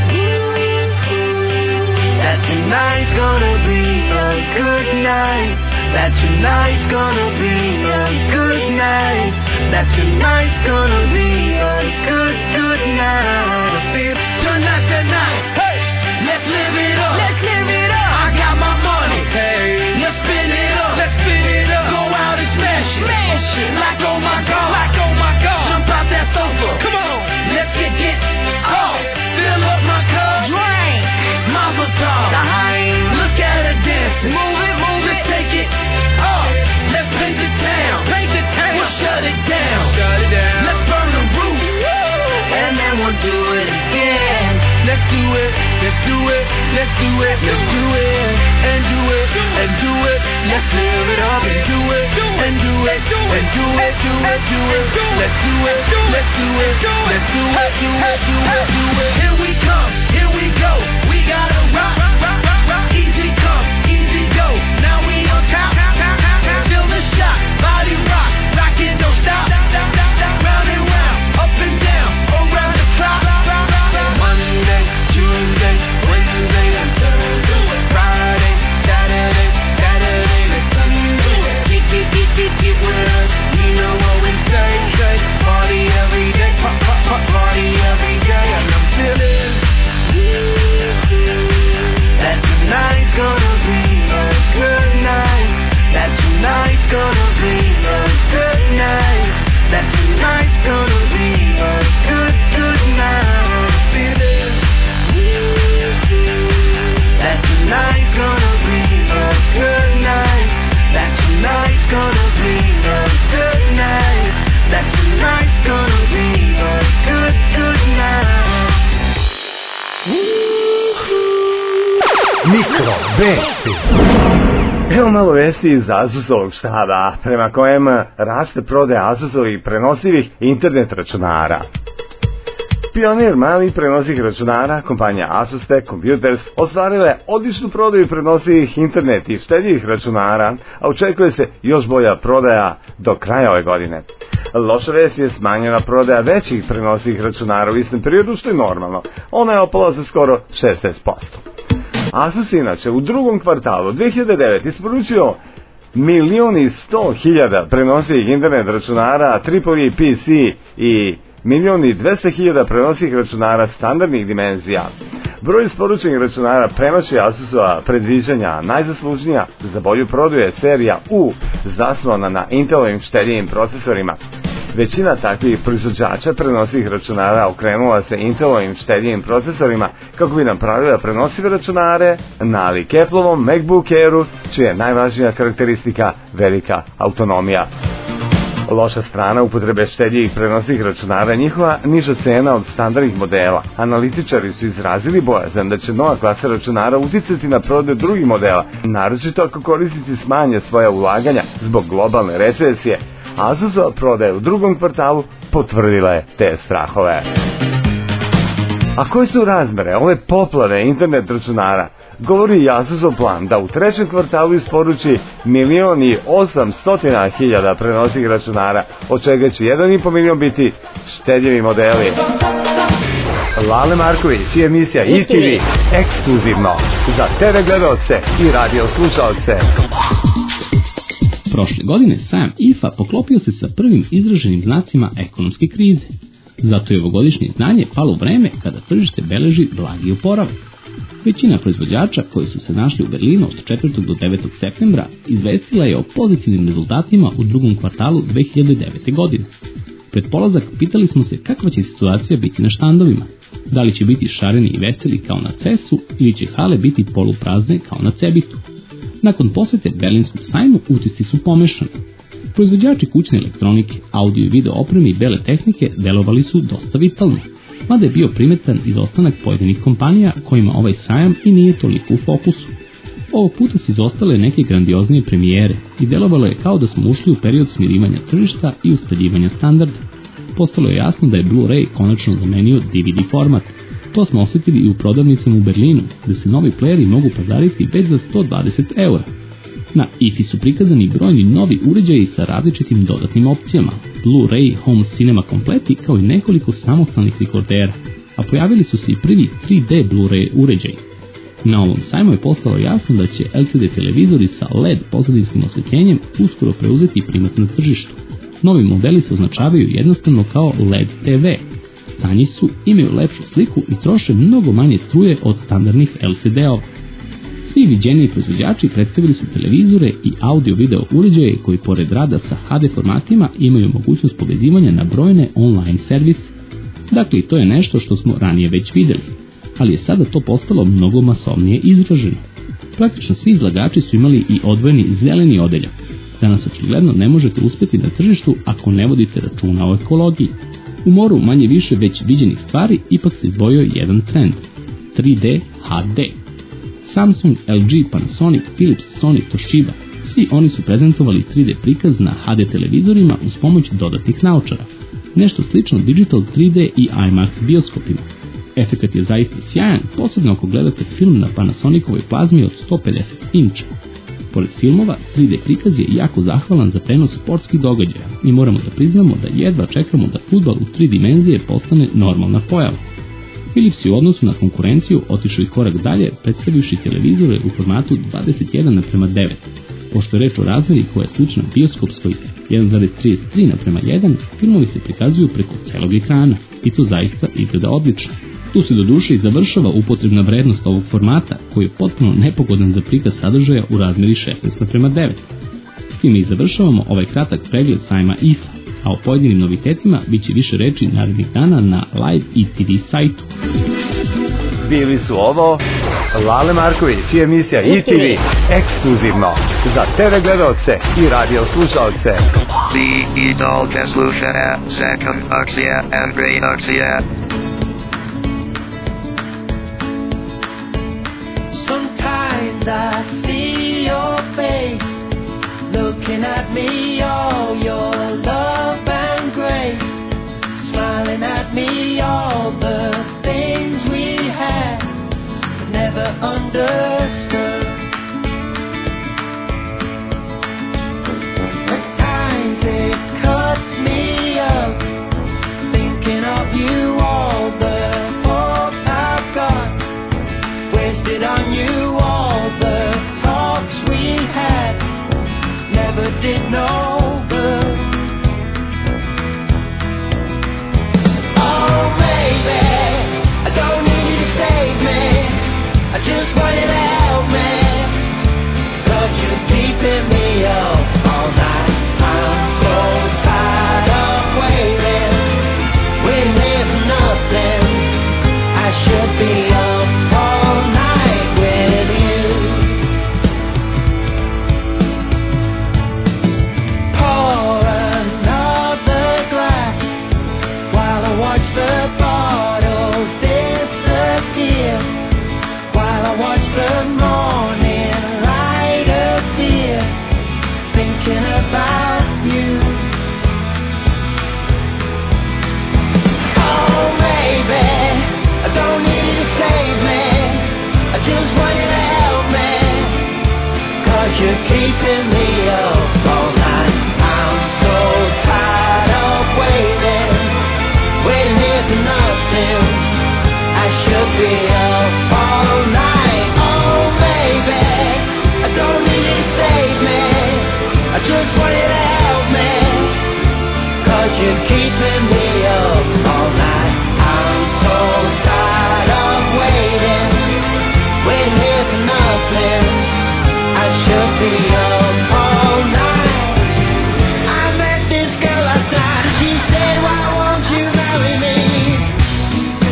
that tonight's gonna be a good night. That tonight's gonna be a good night. That tonight's gonna be a good, good night. I feel tonight's the night. Hey, let's live it up. Let's live it up. I got my money. Hey, let's spin it up. Let's spin it up. Go out and smash it. Smash it. Like oh my god. Like oh my god. Jump out that sofa. Come on. Let's get off. Fill up my cup. Drink. Mazel tov. Look at her dancing. Move it, just take it off. Let's paint the town. Paint the town. We'll shut it down. Shut it down. Let's burn the roof. And then we'll do it again. Let's do it, let's do it, let's do it, let's do it, and do it, and do it. Let's live it up and do it, and do it, and do it, do it, do it. Let's do it, let's do it, let's do it, do it, do it, do it. Here we come, here we go. We gotta rock, rock, rock, rock. Easy come, easy go. Now we on top, feel the shot, body rock, rockin', don't stop, round and round, up and down, around the clock. Monday, Tuesday, Wednesday, and Thursday, Friday, Saturday, and Sunday. Keep with us, you know what we say. Party every day, party every day, and I'm feeling that tonight's gonna be a good night. That tonight's gonna be a good night. That tonight's gonna be a good, good night. Feeling that tonight's gonna be a good night. That tonight's gonna be a good night. That tonight's gonna be a good, good night. Mikro vesti. Evo malo vesti iz Asusovog štaba, prema kojem raste prodaja Asusovih prenosivih internet računara. Pionir malih prenosivih računara, kompanija Asus Tech Computers, ostvarila je odličnu prodaju prenosivih internet i štedljivih računara, a očekuje se još bolja prodaja do kraja ove godine. Loša vest je smanjena prodaja većih prenosivih računara u istom periodu, što je normalno. Ona je opala za skoro 16%. Asus inače u drugom kvartalu 2009 isporučio 1.100.000 prenosivih internet računara, AAA PC i 1.200.000 prenosivih računara standardnih dimenzija. Broj isporučenih računara premaši Asusova predviđanja. Najzaslužnija za bolju prodaju je serija U, zasnovana na Intelovim štedljivim procesorima. Većina takvih proizvođača prenosivih računara okrenula se Intelovim štedljivim procesorima kako bi napravila prenosive računare nalik Appleovom MacBook Airu, čija je najvažnija karakteristika velika autonomija. Loša strana upotrebe štedljivih prenosivih računara je njihova niža cena od standardnih modela. Analitičari su izrazili bojazan da će nova klasa računara uticati na prodaju drugih modela, naročito ako korisnici smanje svoja ulaganja zbog globalne recesije. Asusova prodaja u drugom kvartalu potvrdila je te strahove. A koje su razmere ove poplave internet računara? Govori i Asusov plan da u trećem kvartalu isporuči 1.800.000 prenosivih računara, od čega će 1,5 milion biti štedljivi modeli. Lale Marković i emisija ITV ekskluzivno za TV gledaoce i radio slušaoce. Prošle godine sajam IFA poklopio se sa prvim izraženim znacima ekonomske krize. Zato je ovogodišnje izdanje palo u vreme kada tržište beleži blagi oporavak. Većina proizvođača koji su se našli u Berlinu od 4. do 9. septembra izvestila je o pozitivnim rezultatima u drugom kvartalu 2009. godine. Pred polazak pitali smo se kakva će situacija biti na štandovima. Da li će biti šareni i veseli kao na CES-u ili će hale biti poluprazne kao na Cebitu? Nakon posete Berlinskom sajmu utisci su pomešani. Proizvođači kućne elektronike, audio i video opreme i bele tehnike delovali su dosta vitalni, mada je bio primetan izostanak pojedinih kompanija kojima ovaj sajam i nije toliko u fokusu. Ovog puta su izostale neke grandioznije premijere i delovalo je kao da smo ušli u period smirivanja tržišta i ustaljivanja standarda. Postalo je jasno da je Blu-ray konačno zamenio DVD format. To smo osjetili i u prodavnicama u Berlinu, gde se novi playeri mogu pazariti već za 120 €. Na IFI su prikazani brojni novi uređaji sa različitim dodatnim opcijama, Blu-ray, home cinema kompleti kao i nekoliko samostalnih rekordera, a pojavili su se i prvi 3D Blu-ray uređaji. Na ovom sajmu je postalo jasno da će LCD televizori sa LED pozadinskim osvetljenjem uskoro preuzeti primat na tržištu. Novi modeli se označavaju jednostavno kao LED TV. Tanji su, imaju lepšu sliku i troše mnogo manje struje od standardnih LCD-ova. Svi viđeniji proizvođači predstavili su televizore i audio-video uređaje koji pored rada sa HD formatima imaju mogućnost povezivanja na brojne online servise. Dakle, to je nešto što smo ranije već videli, ali je sada to postalo mnogo masovnije izraženo. Praktično svi izlagači su imali i odvojeni zeleni odeljak. Danas očigledno ne možete uspjeti na tržištu ako ne vodite računa o ekologiji. U moru manje više već viđenih stvari ipak se izdvojio jedan trend – 3D HD. Samsung, LG, Panasonic, Philips, Sony, Toshiba, svi oni su prezentovali 3D prikaz na HD televizorima uz pomoć dodatnih naočara. Nešto slično Digital 3D i IMAX bioskopima. Efekat je zaista sjajan, posebno ako gledate film na Panasonicovoj plazmi od 150 inča. Pored filmova, 3D prikaz je jako zahvalan za prenos sportskih događaja i moramo da priznamo da jedva čekamo da fudbal u 3 dimenzije postane normalna pojava. Philips je u odnosu na konkurenciju otišao i korak dalje, predstavivši televizore u formatu 21:9. Pošto je reč o razmeri koja je slična bioskopskoj 1,33:1, filmovi se prikazuju preko celog ekrana i to zaista izgleda odlično. Tu se do duše i završava upotrebna vrednost ovog formata, koji je potpuno nepogodan za prikaz sadržaja u razmeri 16:9. S tim i završavamo ovaj kratak pregled sajma IFA, a o pojedinim novitetima bit će više reči narednih dana na live i TV sajtu. Bili su ovo Lale Marković i emisija ITV ekskluzivno za TV gledalce i radio slušalce. Vi idolke slušaja, second akcija and great akcija. Sometimes I see your face looking at me, all your love and grace, smiling at me, all the things we had never understood. At times it cuts me up, thinking of you, all the hope I've got wasted on you, all the talks we had never did no good. Oh baby, I don't need you to save me, I just want you to help me, 'cause you're keeping me up all night. I'm so tired of waiting, waiting there for nothing. I should be up all night with you. Pour another glass while I watch the bottle disappear, while I watch the morning light appear, thinking about you. Oh baby, I don't need you to save me, I just want you to help me, 'cause you're keeping me up all night. I'm so tired of waiting, waiting here for nothing. I should be up all night. Oh baby, I don't need you to save me, I just want you to help me, 'cause you're keeping me up all night. I'm so tired of waiting, waiting here for nothing. I should be up all night. I met this girl last night, she said, why won't you marry me?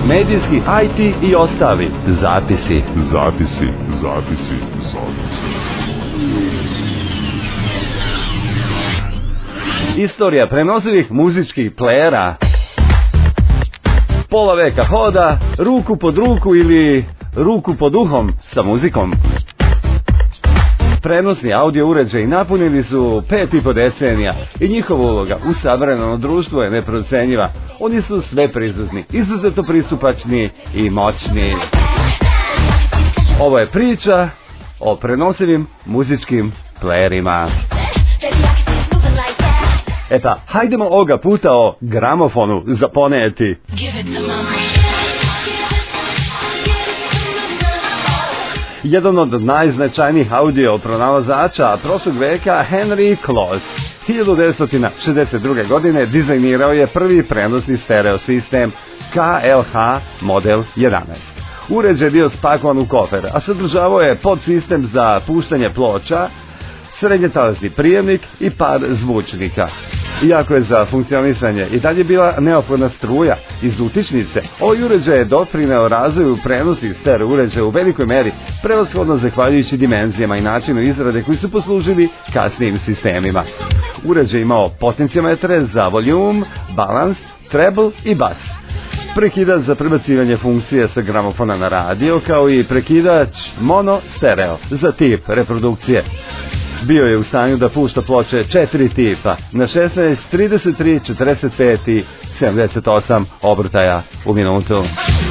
medijski, IT i ostali zapisi. Zapisi, zapisi, zapisi. Istorija prenosivih muzičkih plejera. Pola veka hoda, ruku pod ruku ili ruku pod uhom sa muzikom. Prenosni audio uređaji napunili su 5,5 decenija i njihova uloga u savremeno društvo je neprocenjiva. Oni su sve prisutni, izuzetno pristupačni i moćni. Ovo je priča o prenosivim muzičkim plejerima. Eta, hajdemo ovoga puta o gramofonu zaponeti. Jedan od najznačajnijih audio pronalazača prošlog veka, Henry Close, 1962. godine dizajnirao je prvi prenosni stereo sistem KLH model 11. Uređaj je bio spakovan u kofer, a sadržavao je podsistem za puštanje ploča, srednjetalasni prijemnik i par zvučnika. Iako je za funkcionisanje i dalje bila neophodna struja iz utičnice, ovaj uređaj je doprineo razvoju prenosnih stereo uređaja u velikoj meri, prevashodno zahvaljujući dimenzijama i načinu izrade koji su poslužili kasnijim sistemima. Uređaj imao potencijometre za voljum, balans, treble i bas, prekidač za prebacivanje funkcije sa gramofona na radio, kao i prekidač mono stereo za tip reprodukcije. Bio je u stanju da pušta ploče 4 tipa na 16, 33, 45 i 78 obrtaja u minutu.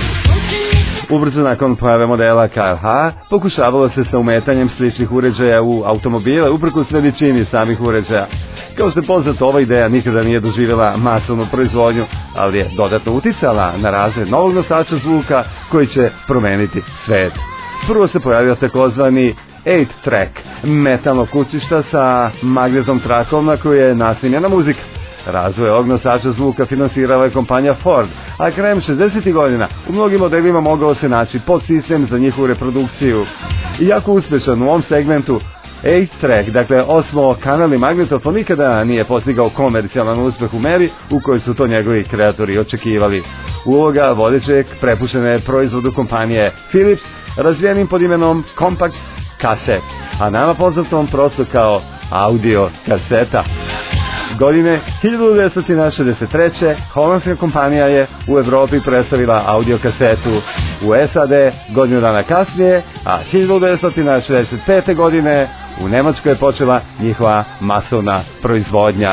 Ubrzo nakon pojave modela KLH pokušavalo se sa umetanjem sličnih uređaja u automobile uprkos veličini samih uređaja. Kao što je poznato, ova ideja nikada nije doživjela masovnu proizvodnju, ali je dodatno uticala na razvoj novog nosača zvuka koji će promeniti svet. Prvo se pojavio takozvani 8-track, metalno kućišta sa magnetnom trakom na koju je nasnimljena muzika. Razvoj ovog nosača zvuka finansirala je kompanija Ford, a krajem 60. godina u mnogim modelima mogao se naći podsistem za njihovu reprodukciju. Iako uspešan u ovom segmentu, 8-track, dakle osmokanalni magnetofon, nikada nije postigao komercijalan uspeh u meri u kojoj su to njegovi kreatori očekivali. Uloga vodećeg prepuštena je proizvodu kompanije Philips, razvijenim pod imenom Compact kaset, a nama poznatom prosto kao audio kaseta. Godine 1963. holandska kompanija je u Evropi predstavila audio kasetu, u SAD godinu dana kasnije, a 1965. godine u Nemačkoj je počela njihova masovna proizvodnja.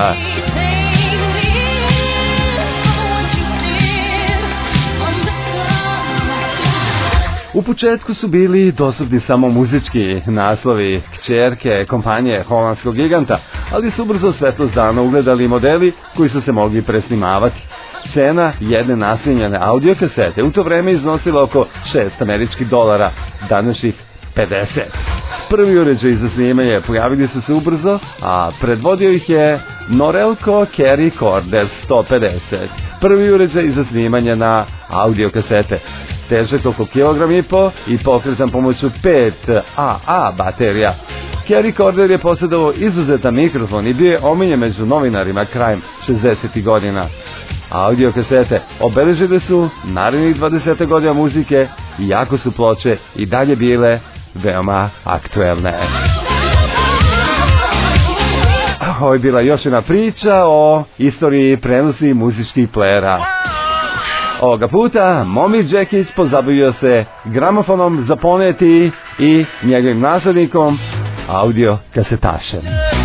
U početku su bili dostupni samo muzički naslovi kćerke kompanije holandskog giganta, ali su brzo svetlost dana ugledali modeli koji su se mogli presnimavati. Cena jedne nasnimljene audio kasete u to vreme iznosila oko $6, današnjih 50. Prvi uređaj za snimanje pojavili su se ubrzo, a predvodio ih je Norelco Camcorder 150. Prvi uređaj za snimanje na audio kasete. Težak oko 1,5 kg i pokretan pomoću 5 AA baterija. Camcorder je posjedovao izuzetan mikrofon i bio je omiljen među novinarima krajem 60. godina. Audio kasete obeležile su narednih 20 godina muzike, iako su ploče i dalje bile veoma aktuelne. Ovo je bila još jedna priča o istoriji prenosi muzičkih plejera. Ovoga puta Momi Džekić pozabavio se gramofonom za poneti i njegovim naslednikom audio kasetašem.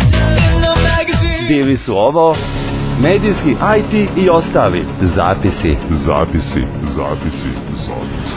Bili su ovo medijski, IT i ostali zapisi. Zapisi, zapisi, zapisi.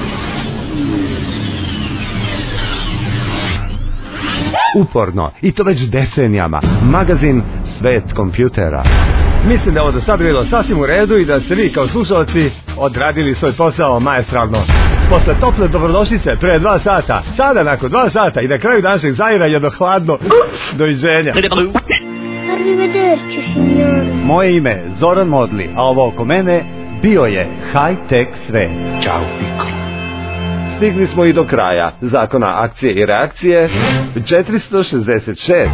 Uporno, i to već decenijama, magazin Svet kompjutera. Mislim da je ovo do sada bilo sasvim u redu i da ste vi kao slušalci odradili svoj posao maestralno. Posle tople dobrodošlice pre 2 sata, sada nakon 2 sata i na kraju današnjeg zaira jedno hladno doviđenja. Arrivederci, signore. Moje ime je Zoran Modli, a ovo oko mene bio je high-tech svet. Ćao, Piccolo. Stigli smo i do kraja zakona akcije i reakcije 466.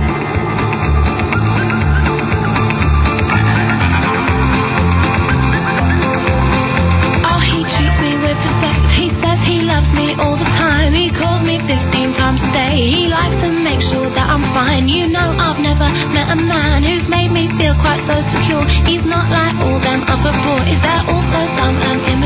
Oh, he treats me with And you know I've never met a man who's made me feel quite so secure. He's not like all them other boys, they're all so dumb and immature.